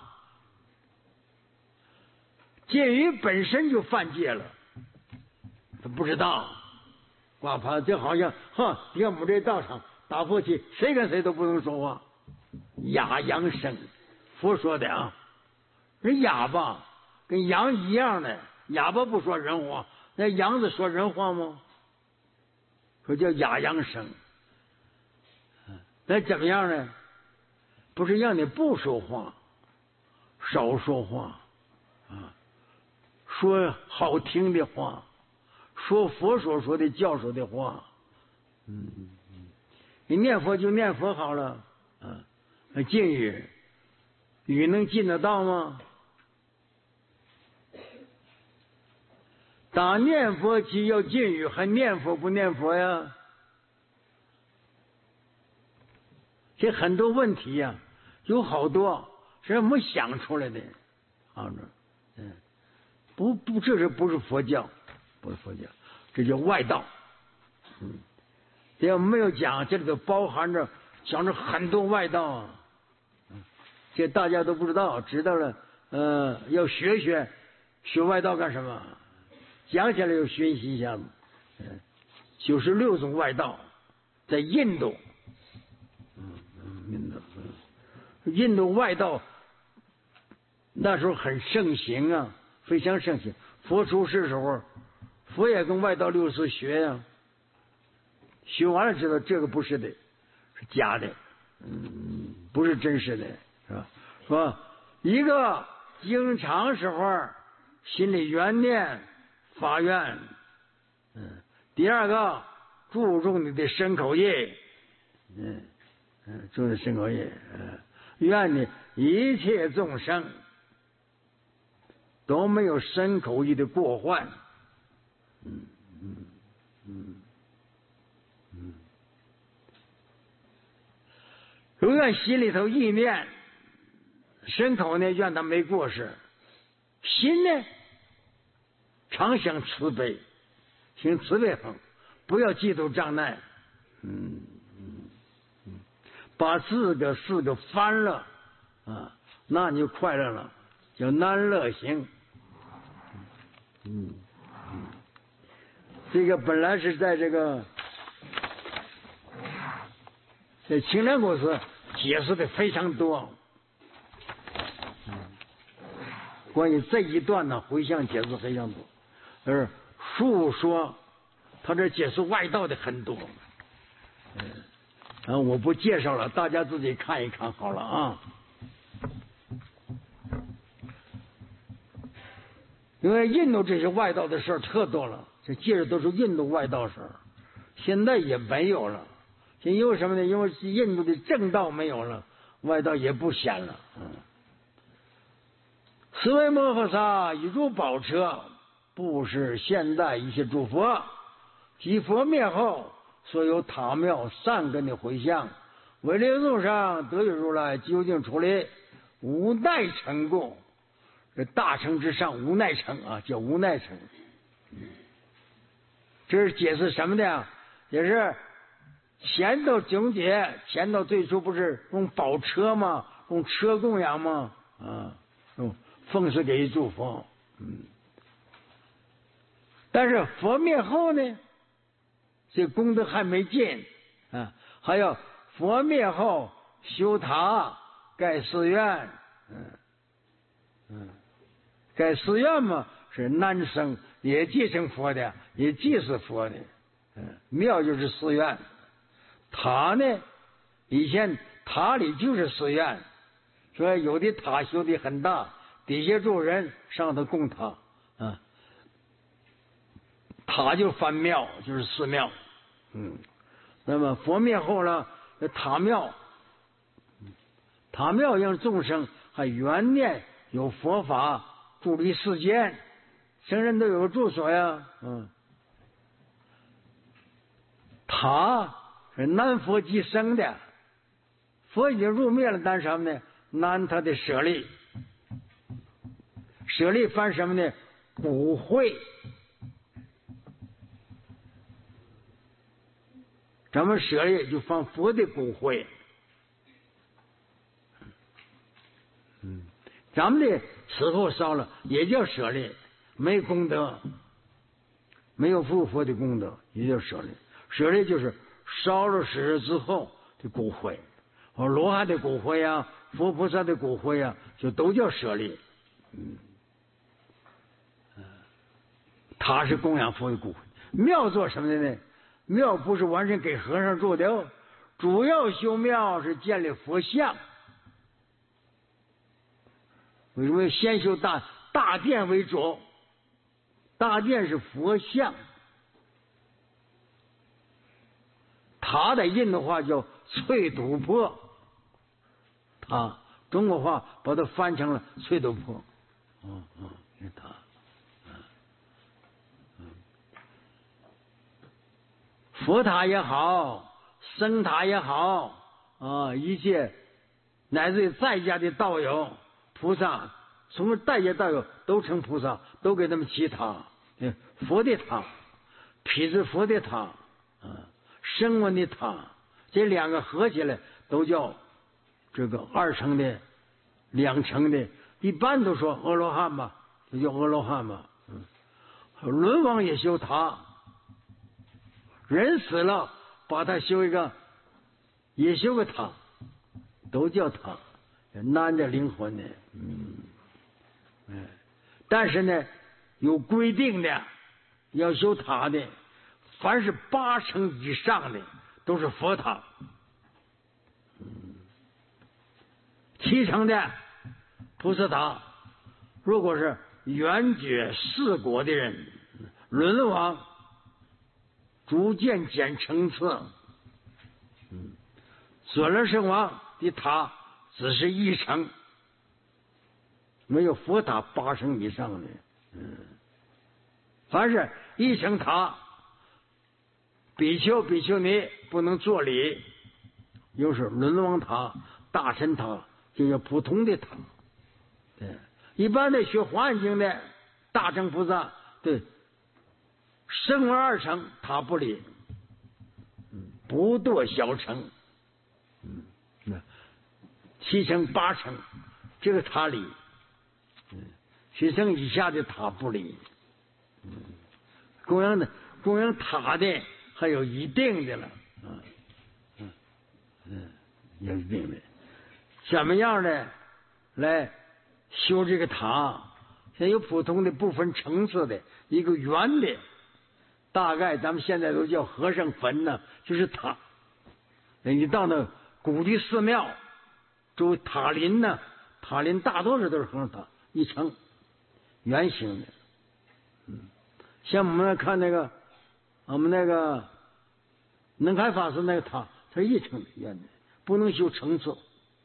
禁语本身就犯戒了，他不知道挂牌就好像你看我们这道场打佛七，谁跟谁都不能说话，哑羊声，佛说的人哑巴跟羊一样的，哑巴不说人话，那羊子说人话吗？说叫哑羊声。那怎么样呢？不是让你不说话，少说话说好听的话，说佛所说的教授的话。你念佛就念佛好了禁语，语能禁得到吗？打念佛期要禁语，还念佛不念佛呀？这很多问题呀，有好多是我们想出来的这是不是佛教？不是佛教，这叫外道。这没有讲，这里头包含着讲着很多外道这大家都不知道，知道了要学外道干什么？讲起来要学习一下子。96种外道在印度，印度外道那时候很盛行非常盛行。佛出世时候，佛也跟外道64学呀，学完了知道这个不是的，是假的，不是真实的，是吧？一个经常时候心里缘念发愿，第二个注重你的身口意，注重身口意，愿你一切众生都没有身口意的过患。永远心里头意念，身口呢愿他没过失，心呢常想慈悲，行慈悲行，不要嫉妒障碍，把4个翻了那你就快乐了，叫南乐行。这个本来是在这个在青莲公司解释的非常多，关于这一段呢回向解释非常多，而述说他这解释外道的很多，我不介绍了，大家自己看一看好了因为印度这些外道的事儿特多了，这接着都是印度外道事儿，现在也没有了。因为什么呢？因为印度的正道没有了，外道也不显了。四维摩诃萨以如宝车，布施现代一切诸佛，即佛灭后所有塔庙善根的回向，为利众生得以如来究竟处理无奈成故。这大乘之上无奈乘叫无奈乘。这是解释什么的也是前头总结，前头最初不是用宝车吗？用车供养吗？用奉施给诸佛。但是佛灭后呢，这功德还没尽还要佛灭后修塔盖寺院， 该寺院嘛是男生也继承佛的，也祭祀佛的。庙就是寺院。塔呢，以前塔里就是寺院，所以有的塔修的很大，底下住人，上头供塔啊。塔就翻庙，就是寺庙。那么佛灭后呢，塔庙，塔庙让众生还缘念有佛法助力世间，生人都有住所呀。塔是难佛即生的，佛已经入灭了，但什么呢？难他的舍利，舍利翻什么呢？骨灰。咱们舍利就放佛的骨灰。咱们的死后烧了也叫舍利，没功德，没有佛的功德，也叫舍利。舍利就是烧了死之后的骨灰，罗汉的骨灰啊，佛菩萨的骨灰啊，就都叫舍利。他是供养佛的骨灰。庙做什么的呢？庙不是完全给和尚住的，主要修庙是建立佛像。为什么先修大殿为主？大殿是佛像。塔的印的话叫翠土坡，塔中国话把它翻成了翠土坡。塔。佛塔也好，僧塔也好一切乃至于在家的道友菩萨，从在家道友都成菩萨，都给他们起塔。佛的塔，毗支佛的塔声闻的塔，这两个合起来都叫这个2乘的、2乘的，一般都说阿罗汉吧，就叫阿罗汉吧。轮王也修塔，人死了把他修一个，也修个塔，都叫塔，难着灵魂的。但是呢，有规定的，要修塔的，凡是8乘以上的都是佛塔，7乘的菩萨塔。如果是圆觉4国的人，轮王逐渐减层次。准了圣王的塔只是1乘，没有佛塔8乘以上的。凡是1乘塔，比丘比丘尼不能作礼，又是轮王塔、大臣塔，就叫普通的塔。一般的学华严经的大乘菩萨，对声闻2乘塔不理，不堕小乘。7乘8乘这个塔理，7乘以下的塔不理。供养塔的还有一定的了，有一定的。怎么样的来修这个塔？现在有普通的不分层次的，一个圆的，大概咱们现在都叫和尚坟呢，就是塔。你到那古的寺庙，周塔林呢，塔林大多数都是和尚塔，1乘圆形的。像我们看那个，我们那个能开法师那个塔，它是1乘的圆的，不能修层次。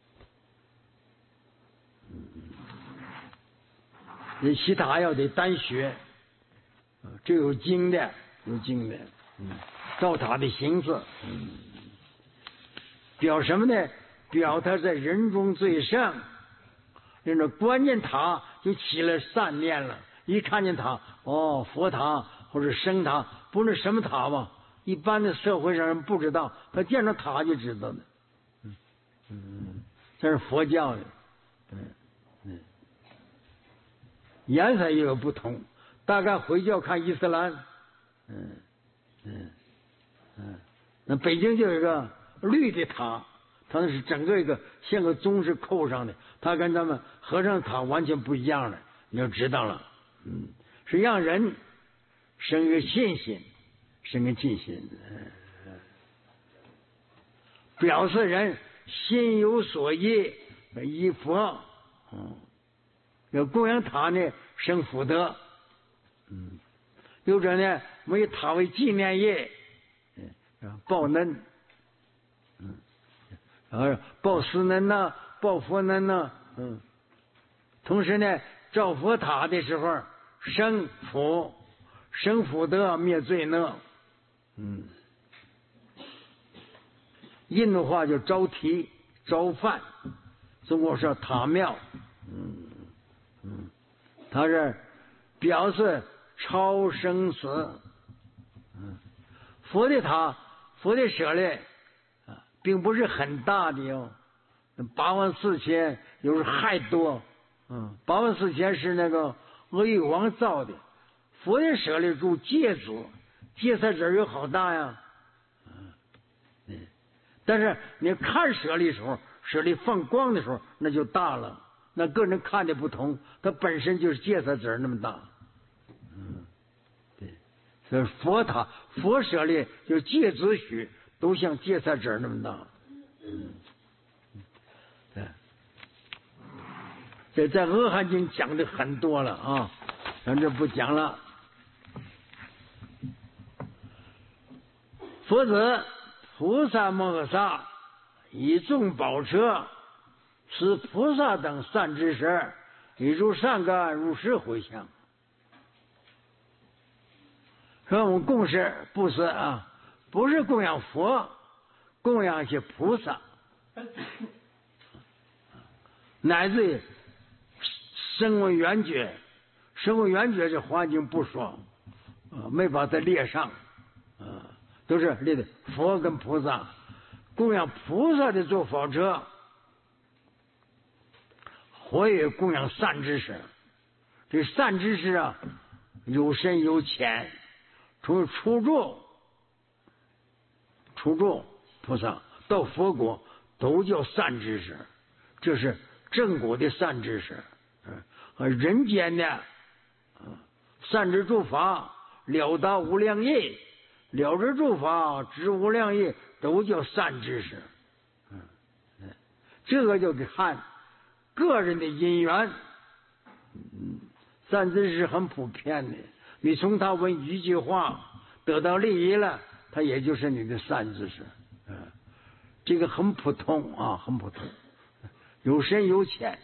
这其他要得单学，这有经的，造塔的形式，表什么呢？表他在人中最胜。那种观念塔就起了善念了，一看见塔，佛塔或者僧塔，不是什么塔吧？一般的社会上人不知道，他见着塔就知道了。这是佛教的，颜色也有不同，大概回教看伊斯兰，那北京就有一个绿的塔，它那是整个一个像个钟是扣上的，它跟咱们和尚塔完全不一样的， 你就知道了。是让人生个信心，生个信心，表示人心有所依，依佛，要供养他呢，生福德，有者呢，为他为纪念业，报恩，报施恩呐，报佛恩呐，同时呢，造佛塔的时候，生福德，灭罪恶，印度话就招提招饭，中国说塔庙，它是表示超生死。佛的塔，佛的舍利并不是很大的哟，84000有时还多，84000是那个阿育王造的，佛的舍利住芥子，芥菜籽有好大呀，但是你看舍利时候，舍利放光的时候，那就大了，那个人看的不同，它本身就是芥菜籽那么大，对，所以佛塔佛舍利就芥子须都像芥菜籽那么大，对，这在《阿含经》讲的很多了啊，咱这不讲了。佛子菩萨摩诃萨以众宝车，使菩萨等善知识，以诸善根如是回向。说我们供施布施啊，不是供养佛，供养一些菩萨，乃至于声闻缘觉，声闻缘觉这环境不说，没把它列上，都是列的佛跟菩萨，供养菩萨的做法者，或也供养善知识。这善知识啊，有深有浅，从初住菩萨到佛国都叫善知识，这是正果的善知识。人间的善知诸法了达无量业，了知诸法知无量业，都叫善知识。这个就看个人的因缘。善知识很普遍的，你从他问一句话得到利益了，他也就是你的善知识。这个很普通啊，很普通，有深有浅。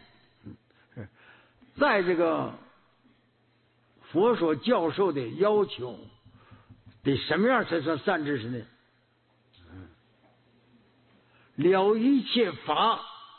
在这个佛所教授的要求，得什么样才算善知识呢？了一切法，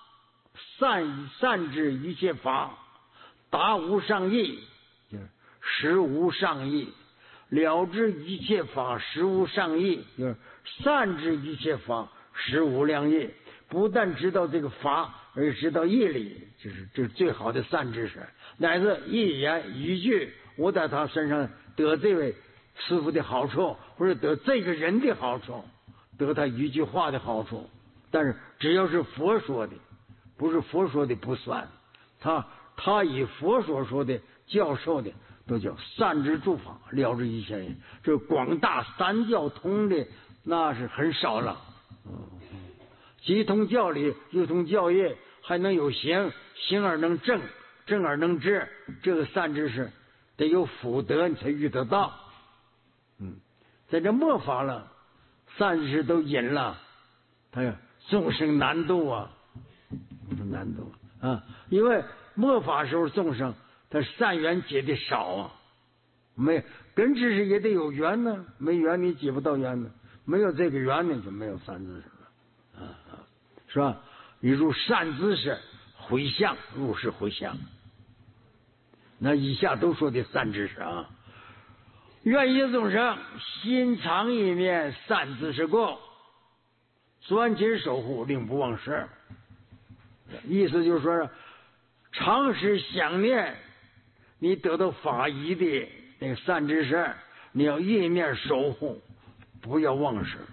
善知一切法，达无上义，就是实无上义；了知一切法，实无上义，就是善知一切法，实无量义。不但知道这个法，而知道义理，这是最好的善知识。乃至一言一句，我在他身上得这位师父的好处，或者得这个人的好处，得他一句话的好处。但是只要是佛说的，不是佛说的不算。他以佛所说的教授的，都叫善知诸法，了知一切人。这广大三教通的那是很少了。既通教理，又通教业，还能有行，行而能正，正而能知，这个善知识得有福德，你才遇得到。在这末法了，善知识都隐了，他呀众生难度啊，难度啊，因为末法时候众生他善缘结的少啊，跟知识也得有缘呢，没缘你结不到缘呢，没有这个缘呢就没有善知识了，是吧？你入善知识回向，入世回向。那以下都说的善知识啊，愿一切众生心常一念善知识过，专心守护，令不忘失。意思就是说，常时想念你得到法义的那个善知识，你要一念守护，不要忘失。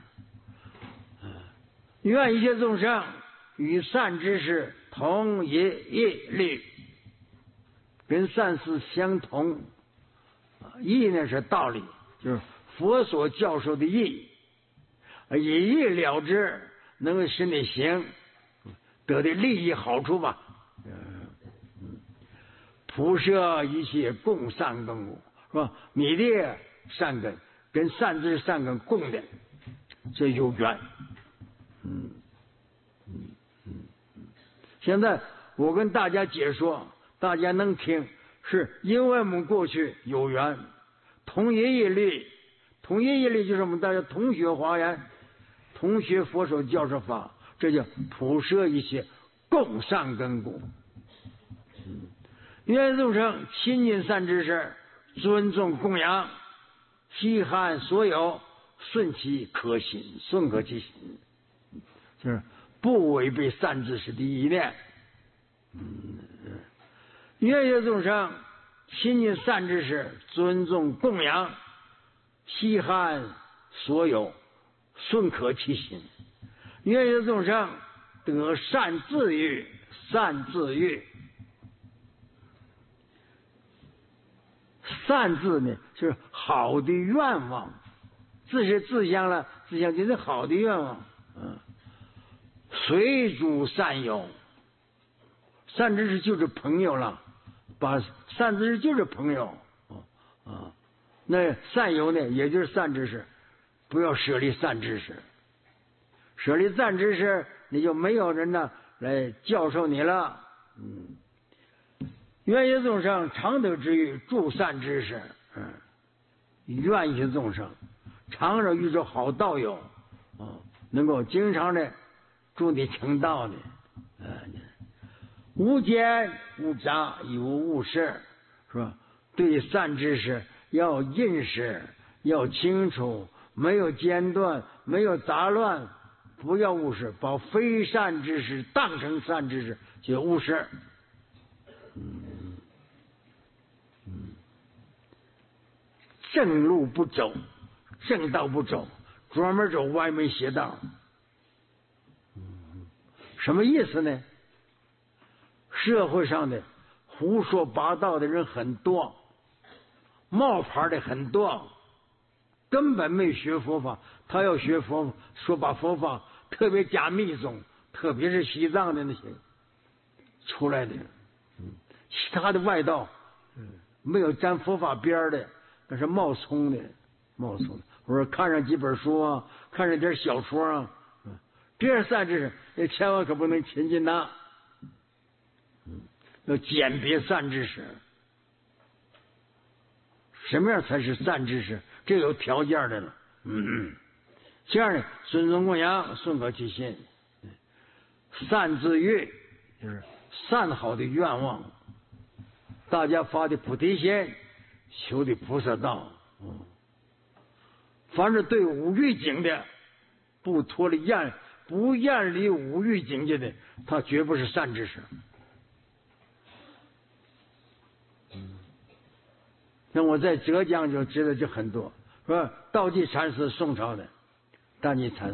愿一切众生与善知识同一律， 跟善事相同。义呢是道理，就是佛所教授的义，以义了之，能够使你行，得的利益好处吧。普摄一切共善根故，是吧？你的善根跟善知识善根共的，这有缘。现在我跟大家解说，大家能听，是因为我们过去有缘，同一义理，同一义理就是我们大家同学华严，同学佛所教授法，这叫普摄一切共善根故。愿众生亲近善知识，尊重供养，稀罕所有，顺其可心，顺可其心，就是不违背善知识的意念。愿众生亲近善知识，尊重供养，稀罕所有，顺可其心。愿众生得善自愈，善自愈。善字呢，就是好的愿望，自是自相了，自相就是好的愿望。随诸善友，善知识就是朋友了，把善知识就是朋友那善友呢，也就是善知识，不要舍离善知识，舍离善知识，你就没有人呢来教授你了。愿以众生常得之欲，助善知识。愿以众生常着遇着好道友，能够经常的助你成道的。无间无杂，亦无误事，是吧？对善知识要认识，要清楚，没有间断，没有杂乱，不要误事，把非善知识当成善知识，就误事。正路不走，正道不走，专门走歪门邪道。什么意思呢？社会上的胡说八道的人很多，冒牌的很多，根本没学佛法。他要学佛，说把佛法特别加密宗，特别是西藏的那些出来的，其他的外道没有沾佛法边的，那是冒充的，冒充的。我说看上几本书啊，看上点小说啊，这善知识，你千万可不能亲近他。要鉴别善知识，什么样才是善知识？这有条件的了。这样呢，尊重供养，顺可其心，善自愈，就是善好的愿望。大家发的菩提心，求的菩萨道。凡是对五欲境的不脱离不厌离五欲境界的，他绝不是善知识。那我在浙江就知道就很多，说道济禅师，宋朝的道济禅师。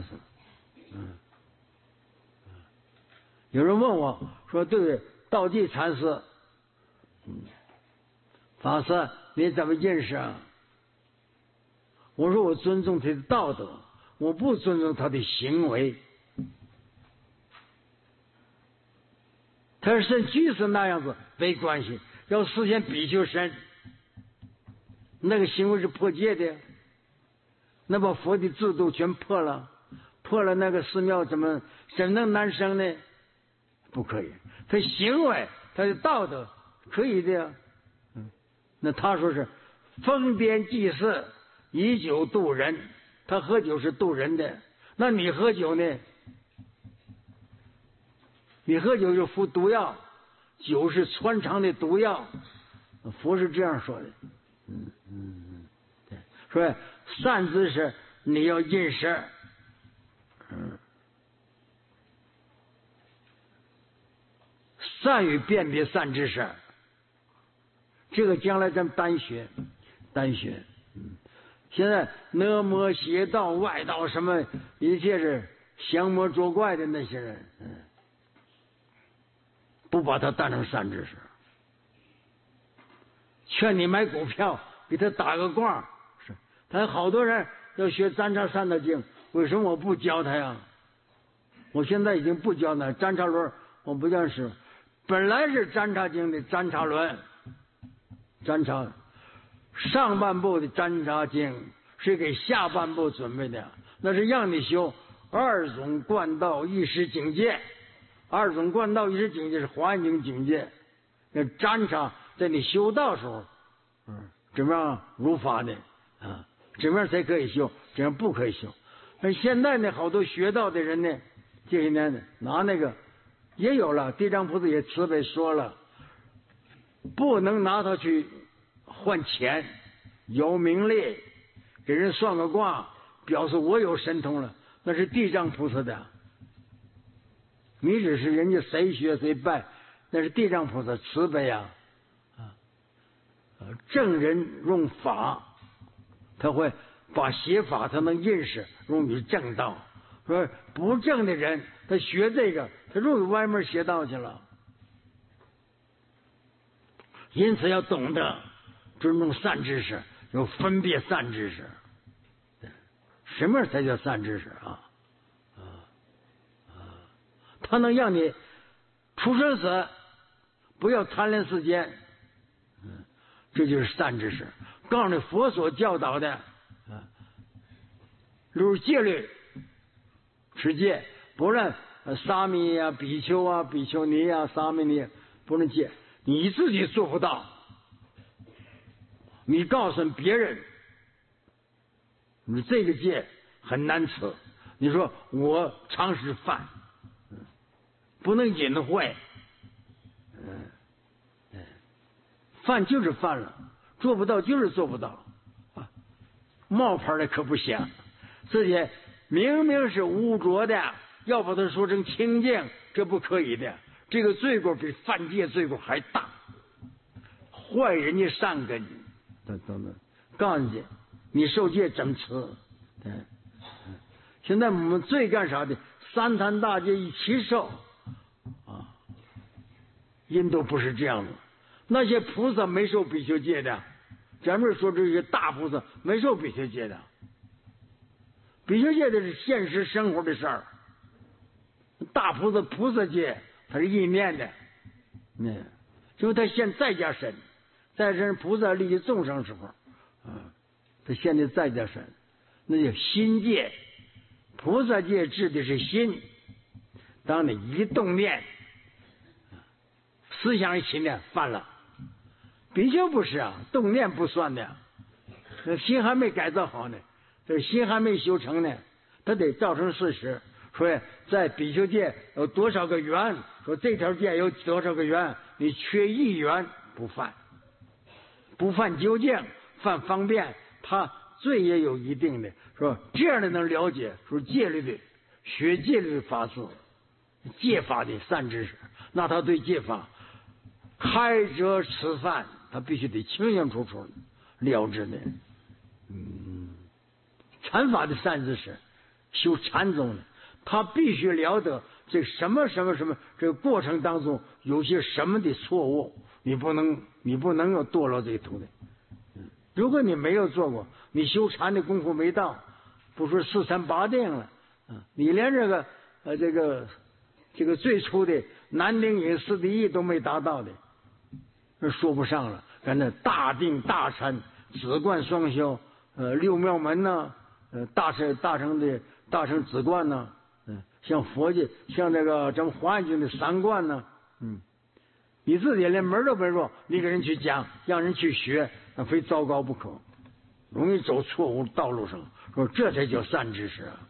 有人问我说：“对道济禅师，法师你怎么认识啊？”我说：“我尊重他的道德，我不尊重他的行为。他是像居士那样子没关系，要实现比丘身。”那个行为是破戒的，那把佛的制度全破了，破了那个寺庙怎能难生呢？不可以。他行为，他的道德可以的呀。那他说是疯癫济世，以酒度人，他喝酒是度人的。那你喝酒呢？你喝酒是服毒药，酒是穿肠的毒药。佛是这样说的。对，说善知识你要认识，善于辨别善知识，这个将来咱们单学。现在恶魔邪道外道什么一切是降魔作怪的那些人，不把它当成善知识。 劝你买股票，给他打个卦。是，他好多人要学占察三道经，为什么我不教他呀？我现在已经不教他占察轮，我不教师。本来是占察经的占察轮，占察上半部的占察经是给下半部准备的，那是让你修二种贯道一时境界。二种贯道一时境界是华严经境界，那占察在你修道时候，怎么样如法的啊？怎么样才可以修？怎样不可以修？但现在呢，好多学道的人呢，这些年呢拿那个也有了，地藏菩萨也慈悲说了，不能拿它去换钱，有名利，给人算个卦，表示我有神通了，那是地藏菩萨的。你只是人家谁学谁拜，那是地藏菩萨慈悲啊！正人用法，他会把邪法他能认识，容易正道。说不正的人，他学这个，他容易歪门邪道去了。因此要懂得尊重善知识，有分别善知识。什么才叫善知识啊？他能让你出生死不要贪恋世间，这就是善知识。告诉你佛所教导的，例如戒律，持戒不论沙弥啊、比丘啊、比丘尼啊、沙弥尼不能戒，你自己做不到，你告诉别人，你这个戒很难持。你说我常吃饭。不能隐晦，犯就是犯了，做不到就是做不到，冒牌的可不行。自己明明是污浊的，要把它说成清净，这不可以的。这个罪过比犯戒罪过还大，坏人家善根，等等，告诉你，你受戒怎么持？现在我们最干啥的？三坛大戒一起受。印度不是这样的，那些菩萨没受比丘戒的，咱们说这些大菩萨没受比丘戒的，比丘戒的是现实生活的事儿，大菩萨戒他是意念的，就是他现在家身，在这菩萨利益众生时候，他现在在家身，那叫心戒，菩萨戒治的是心，当你一动念。思想一起念犯了，比丘不是啊，动念不算的，那心还没改造好呢，这心还没修成呢，他得造成事实。说在比丘戒有多少个缘，说这条戒有多少个缘，你缺一缘不犯，不犯究竟，犯方便，他罪也有一定的。说这样的能了解，说戒律的学戒律的法师，戒法的善知识，那他对戒法。开者吃饭，他必须得清清楚楚了知的。禅法的善知识，修禅宗的，他必须了得这什么这个过程当中有些什么的错误，你不能有堕落这个途的。如果你没有做过，你修禅的功夫没到，不说四禅八定了，你连这个最初的南定隐四第一都没达到的。说不上了，看那大定大禅、止观双修，六妙门呐，大乘止观呐，像佛界，像这个咱们华严经的三观呐，你自己连门都没入，你给人去讲，让人去学，那非糟糕不可，容易走错误道路上。说这才叫善知识啊！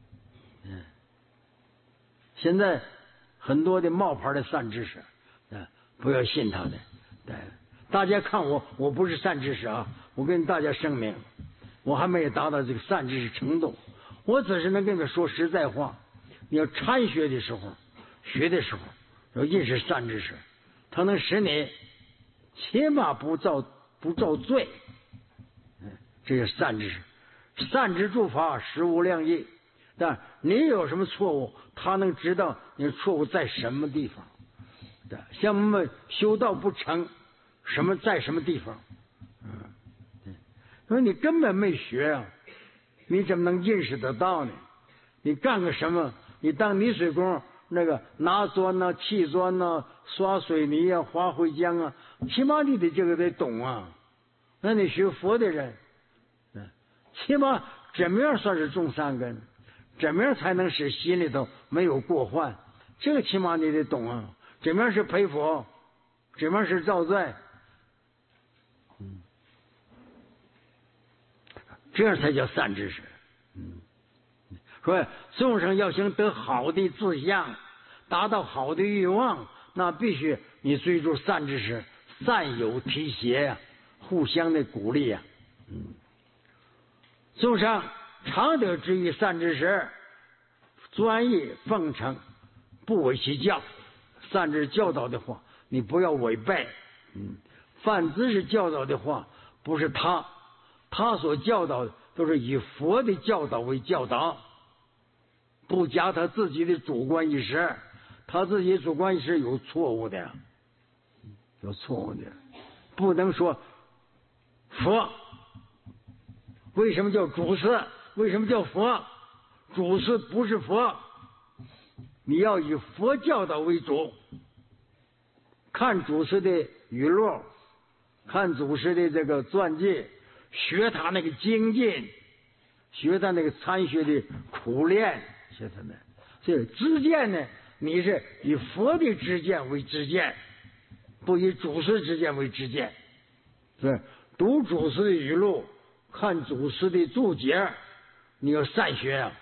现在很多的冒牌的善知识，不要信他的。大家看我不是善知识啊！我跟大家声明，我还没有达到这个善知识程度。我只是能跟你们说实在话。你要参学的时候，要认识善知识，它能使你起码不造罪。这是善知识，善知诸法实无量义。但你有什么错误，他能知道你的错误在什么地方。像我们修道不成，在什么地方？ 说你根本没学啊，你怎么能认识得到呢？你干个什么？你当泥水工，那个拿砖呐、砌砖呐、刷水泥啊、划灰浆啊，起码你得这个得懂啊。那你学佛的人，起码怎么样算是种善根？怎么样才能使心里头没有过患？这个起码你得懂啊。怎么样是陪佛？怎么样是造罪？这样才叫善知识。说众生要想得好的志向，达到好的欲望，那必须你追逐善知识，善有提携呀，互相的鼓励呀。众生常得之于善知识，专一奉承，不违其教。善知识教导的话，你不要违背。犯知识教导的话，不是他所教导的都是以佛的教导为教导，不加他自己的主观意识。他自己主观意识有错误的，不能说佛为什么叫主师，为什么叫佛？主师不是佛，你要以佛教导为主。看祖师的语录，看祖师的这个传记，学他那个精进，学他那个参学的苦练，学他们。这知见呢，你是以佛的知见为知见，不以祖师知见为知见。是读祖师的语录，看祖师的注解，你要善学啊。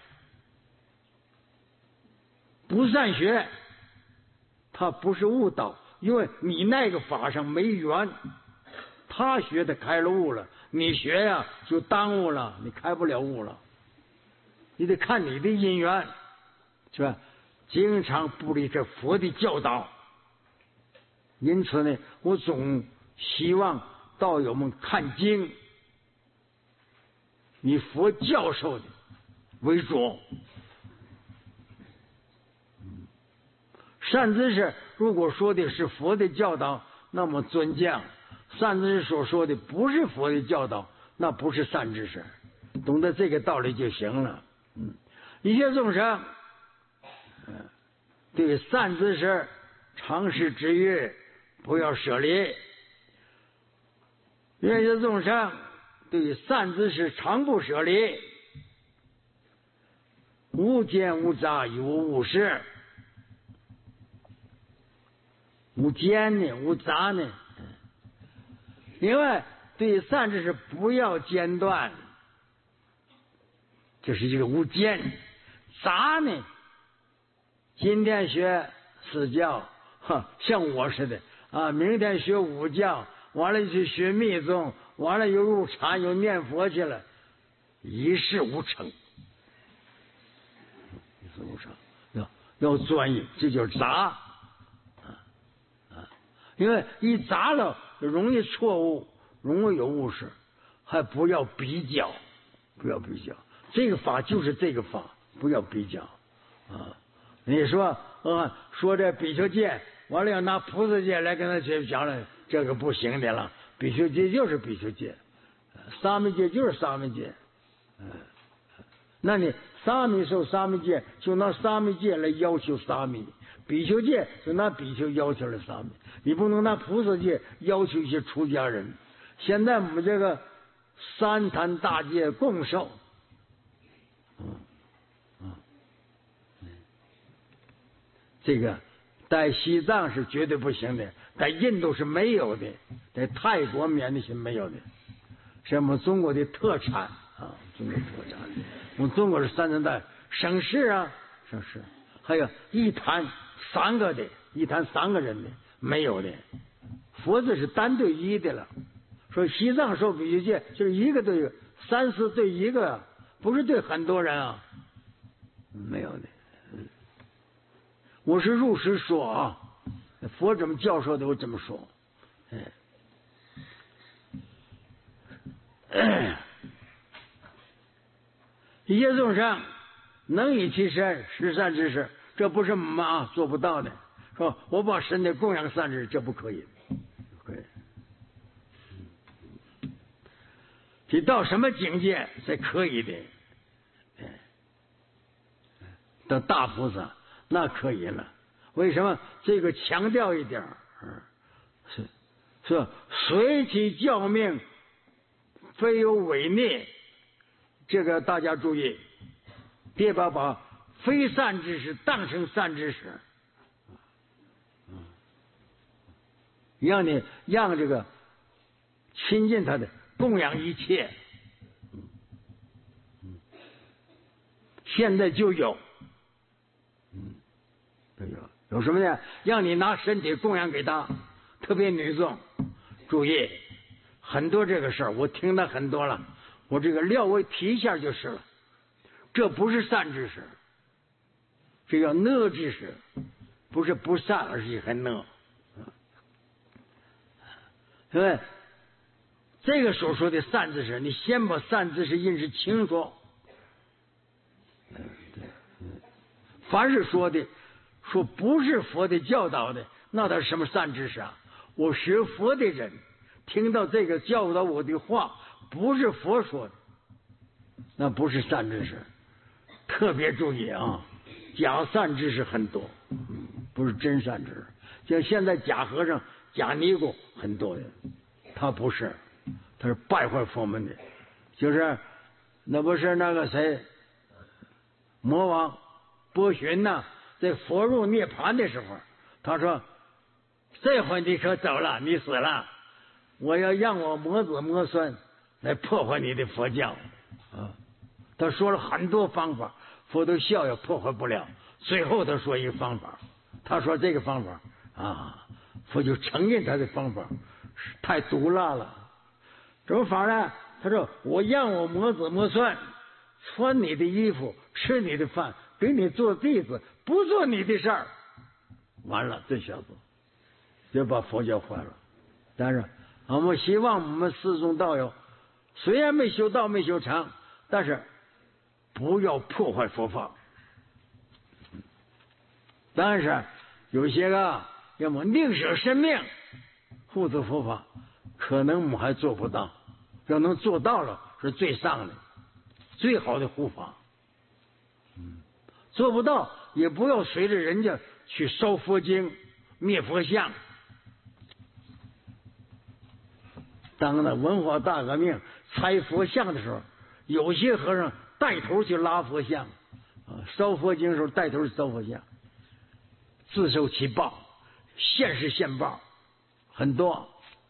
不善学，他不是误导，因为你那个法上没缘。他学的开了悟了，你学呀就耽误了，你开不了悟了。你得看你的因缘，是吧？经常不离这佛的教导。因此呢，我总希望道友们看经，以佛教授的为主。善知识如果说的是佛的教导，那么尊敬；善知识所说的不是佛的教导，那不是善知识。懂得这个道理就行了。一切众生对善知识常视之欲，不要舍离；一切众生对善知识常不舍离，无间无杂，有无事。无间呢，无杂呢。另外，对善知识不要间断，这是一个无间。杂呢，今天学四教，像我似的啊，明天学五教，完了去学密宗，完了又入禅又念佛去了，一事无成。要专一，这就是杂。因为一杂了容易错误，容易有误事，还不要比较，这个法就是这个法，不要比较啊！你说说这比丘戒，完了要拿菩萨戒来跟他去讲了，这个不行的了。比丘戒就是比丘戒，沙弥戒就是沙弥戒，那你沙弥受沙弥戒，就拿沙弥戒来要求沙弥。比丘戒就拿比丘要求了沙弥，你不能拿菩萨戒要求一些出家人。现在我们这个三坛大戒共受，这个在西藏是绝对不行的，在印度是没有的，在泰国缅甸是没有的，是我们中国的特产啊，中国特产。我们中国是三坛大省市啊，省市还有一坛三个的，一坛三个人的没有的，佛子是单对一的了。说西藏受比丘戒就是一个对三四对一个，不是对很多人啊，没有的。我是如实说啊，佛怎么教授的我怎么说。一切众生能以其身施善知识，这不是我们做不到的。说我把身体供养善知识，这不可以，不可以。 得到什么境界才可以的？到大菩萨那可以了。为什么这个强调一点？是随其教命，非有违逆。这个大家注意，别把非善知识当成善知识。让这个亲近他的，供养一切。现在就有，有什么呢？让你拿身体供养给他，特别女众，注意很多这个事儿，我听了很多了，我这个略微提一下就是了。这不是善知识，这叫恶知识，不是不善，而是很恶。对不对？这个所说的善知识，你先把善知识认识清楚。凡是说不是佛的教导的，那他是什么善知识啊？我学佛的人听到这个教导我的话，不是佛说的，那不是善知识。特别注意啊，假善知识很多，不是真善知识。像现在假和尚、假尼姑很多的，他不是，他是败坏佛门的。就是那不是那个谁，魔王波旬呐，在佛入涅盘的时候，他说：“这回你可走了，你死了，我要让我魔子魔孙来破坏你的佛教啊！”他说了很多方法，佛都笑也破坏不了。最后他说一个方法，他说这个方法啊，佛就承认他的方法太毒辣了。怎么法呢？他说：“我让我魔子魔孙穿你的衣服，吃你的饭，给你做弟子，不做你的事儿。”完了，这小子就把佛教坏了。但是我们希望我们四众道友虽然没修道没修成，但是不要破坏佛法。但是有些个要么宁舍生命护持佛法，可能我们还做不到。要能做到了，是最上的、最好的护法。做不到，也不要随着人家去烧佛经、灭佛像。当那文化大革命拆佛像的时候，有些和尚带头去拉佛像，烧佛经的时候带头去烧佛像，自受其报，现世现报很多。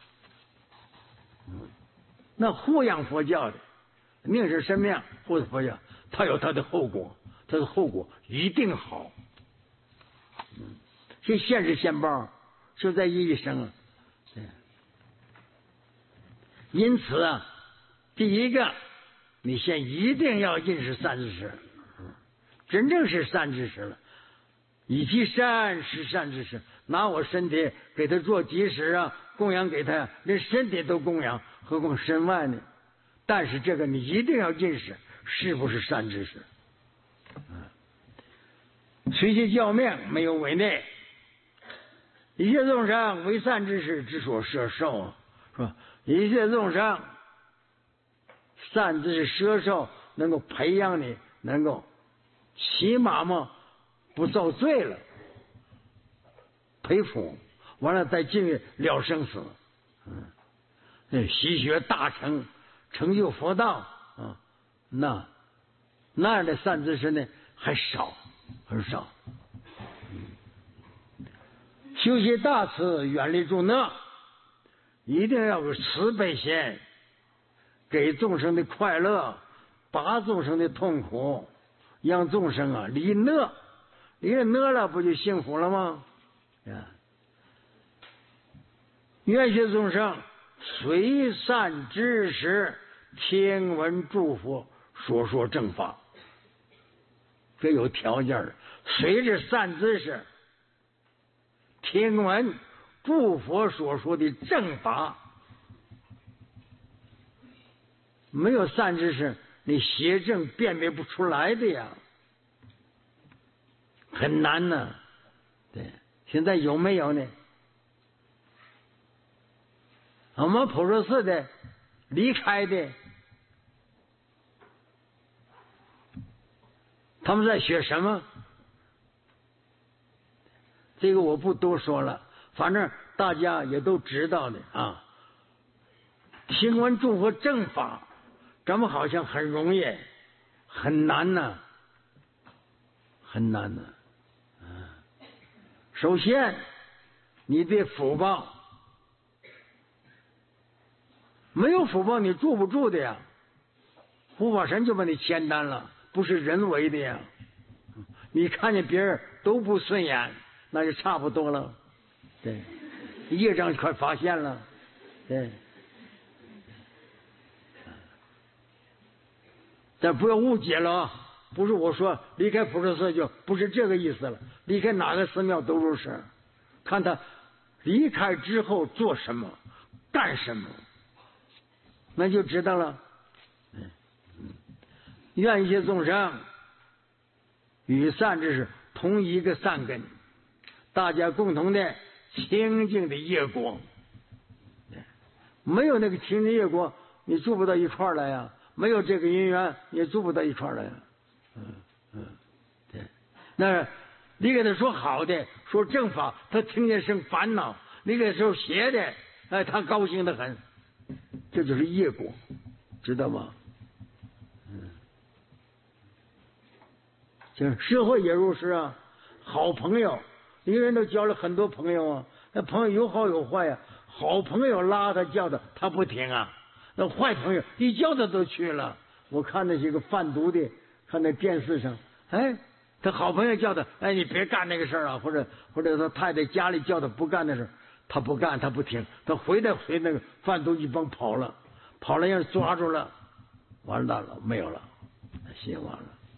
那护养佛教的，宁舍生命护持佛教，他有他的后果，他的后果一定好。这现世现报就在一生啊。因此啊，第一个，你先一定要认识善知识，真正是善知识了。以其善是善知识，拿我身体给他做吉时啊，供养给他，连身体都供养，何况身外呢？但是这个你一定要认识是不是善知识。随其教命，没有违内。一切众生为善知识之所摄受，是吧？一切众生善知识摄受，能够培养你，能够起码嘛不造罪了，培福，完了再进入了生死，习学大成，成就佛道啊，那样的善知识呢还少，很少。修习大慈，远离诸恶，一定要有慈悲心，给众生的快乐，拔众生的痛苦，让众生啊离恶。离了恶了，不就幸福了吗？愿学众生随善知识，听闻诸佛所说正法。这有条件的，随着善知识，听闻诸佛所说的正法。没有善知识，你邪正辨别不出来的呀。很难呢，对，现在有没有呢？我们普陀寺的离开的他们在学什么？这个我不多说了，反正大家也都知道的啊。听闻诸佛正法，咱们好像很容易，很难呢，很难呢。首先，你得福报，没有福报你住不住的呀。护法神就把你签单了，不是人为的呀。你看见别人都不顺眼，那就差不多了。对，业障快发现了。对，但不要误解了啊！不是我说离开普陀寺就不是这个意思了，离开哪个寺庙都如是。看他离开之后做什么，干什么，那就知道了。愿一切众生与善知识同一个善根，大家共同的清净的业果。没有那个清净业果，你住不到一块儿来呀。没有这个因缘，也住不到一块儿来呀。对。那你给他说好的，说正法，他听见生烦恼；你给他说邪的，哎，他高兴得很。这就是业果，知道吗？就是社会也如是啊。好朋友，一个人都交了很多朋友啊，那朋友有好有坏呀。好朋友拉他叫他，他不听啊。那坏朋友一叫他都去了。我看那些个贩毒的，看那电视上，哎，他好朋友叫他，哎，你别干那个事儿啊，或者他太太家里叫他不干那事儿，他不干，他不听，他回来随那个贩毒一帮跑了，让人抓住了，完蛋了，没有了，心完了。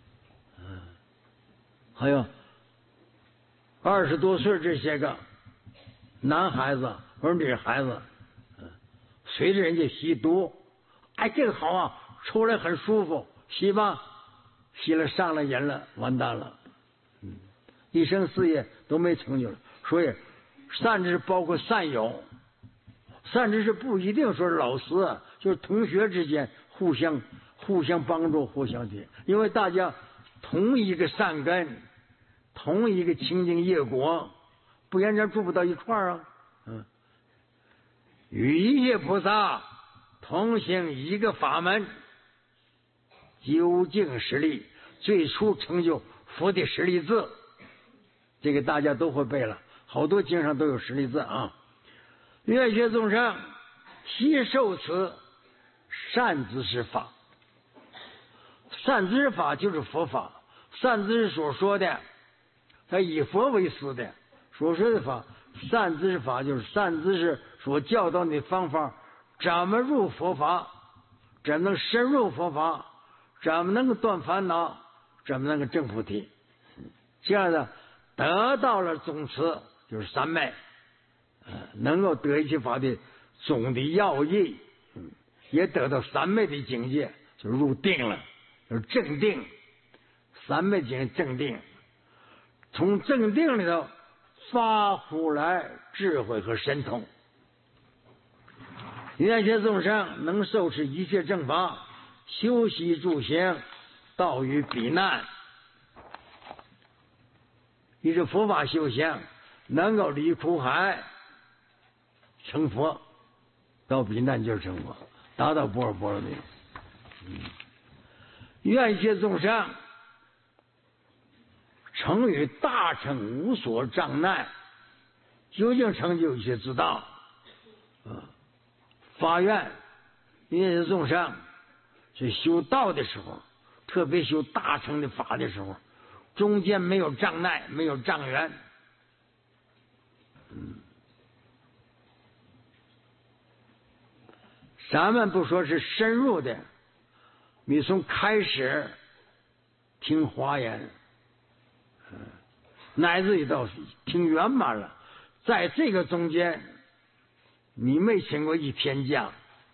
还有20多岁这些个男孩子或者女孩子，随着人家吸毒，哎，这个好啊，抽来很舒服，吸吧，吸了上了瘾了，完蛋了，一生事业都没成就了。所以善知识包括善友，善知识不一定说是老师啊，就是同学之间互相帮助，互相提，因为大家同一个善根，同一个清净业果，不然人住不到一块儿啊。与一切菩萨同行一个法门，究竟实力，最初成就佛的实力字，这个大家都会背了，好多经上都有实力字啊。愿一切众生悉受此善知识法，善知识法就是佛法，善知识所说的，他以佛为师的所说的法，善知识法就是善知识所教导你的方法，怎么入佛法，怎么能深入佛法，怎么能够断烦恼，怎么能够证菩提，这样的得到了总持，就是三昧，能够得一切法的总的要义，也得到三昧的境界，就入定了，就是正定。三昧境正定，从正定里头发出来智慧和神通。愿一切众生能受持一切正法，修习住行，到于彼难。以这佛法修行，能够离苦海成佛，到彼难就是成佛，达到般若波罗蜜。愿一切众生成于大乘无所障碍，究竟成就一切之道。发愿一切众生去修道的时候，特别修大乘的法的时候，中间没有障碍，没有障缘。咱们不说是深入的，你从开始听华严，乃至于到听圆满了，在这个中间你没请过一天假，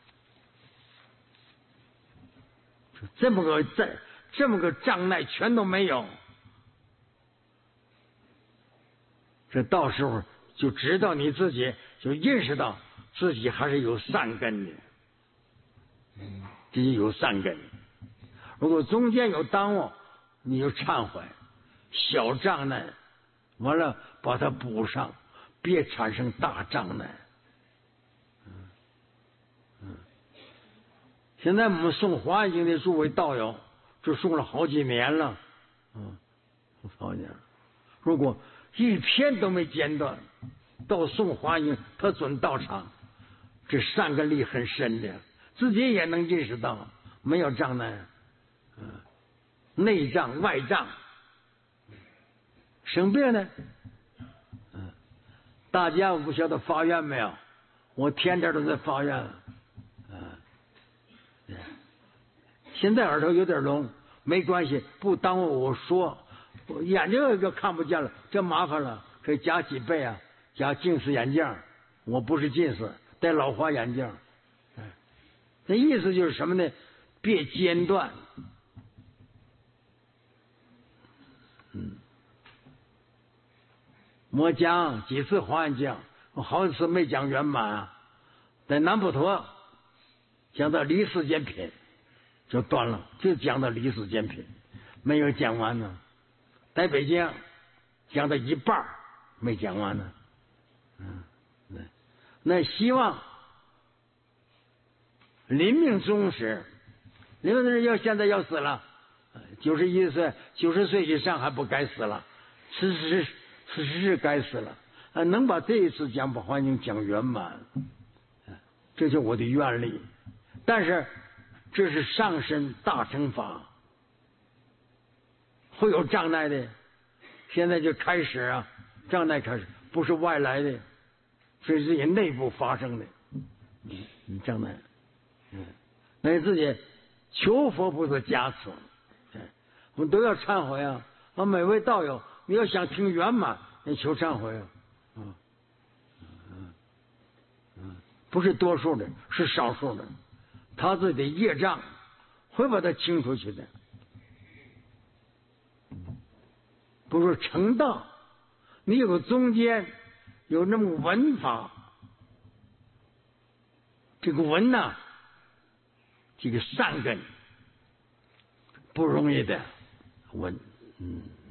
这么个障碍全都没有，这到时候就知道你自己，就认识到自己还是有善根的，自己有善根。如果中间有耽误， 你就忏悔，小障碍完了把它补上，别产生大障碍。现在我们诵华严经的诸位道友，就诵了好几年了，好几年了。如果一篇都没间断，到诵华严他准到场，这善根力很深的，自己也能认识到没有障碍，内障外障，生病呢，大家不晓得发愿没有？我天天都在发愿。现在耳朵有点聋，没关系，不耽误我说。我眼睛就看不见了，这麻烦了，可以加几倍啊，加近视眼镜。我不是近视，戴老花眼镜。那意思就是什么呢？别间断。我讲几次华严经，我好几次没讲圆满。在南普陀讲到离世间品就断了，就讲到离世间品，没有讲完呢。在北京讲到一半没讲完呢。那希望临命终时，临命人现在要死了，91岁、90岁以上还不该死了，是该死了。能把这一次讲把华严经讲圆满，这就是我的愿力。但是这是上身大乘法，会有障碍的。现在就开始障碍开始，不是外来的，是自己内部发生的障碍。那自己求佛菩萨加持，我们都要忏悔啊！每位道友，你要想听圆满，你求忏悔啊！不是多数的，是少数的，他自己的业障会把它清出去的。不是成道，你有个中间有那么文法，这个文呐，这个善根不容易的文，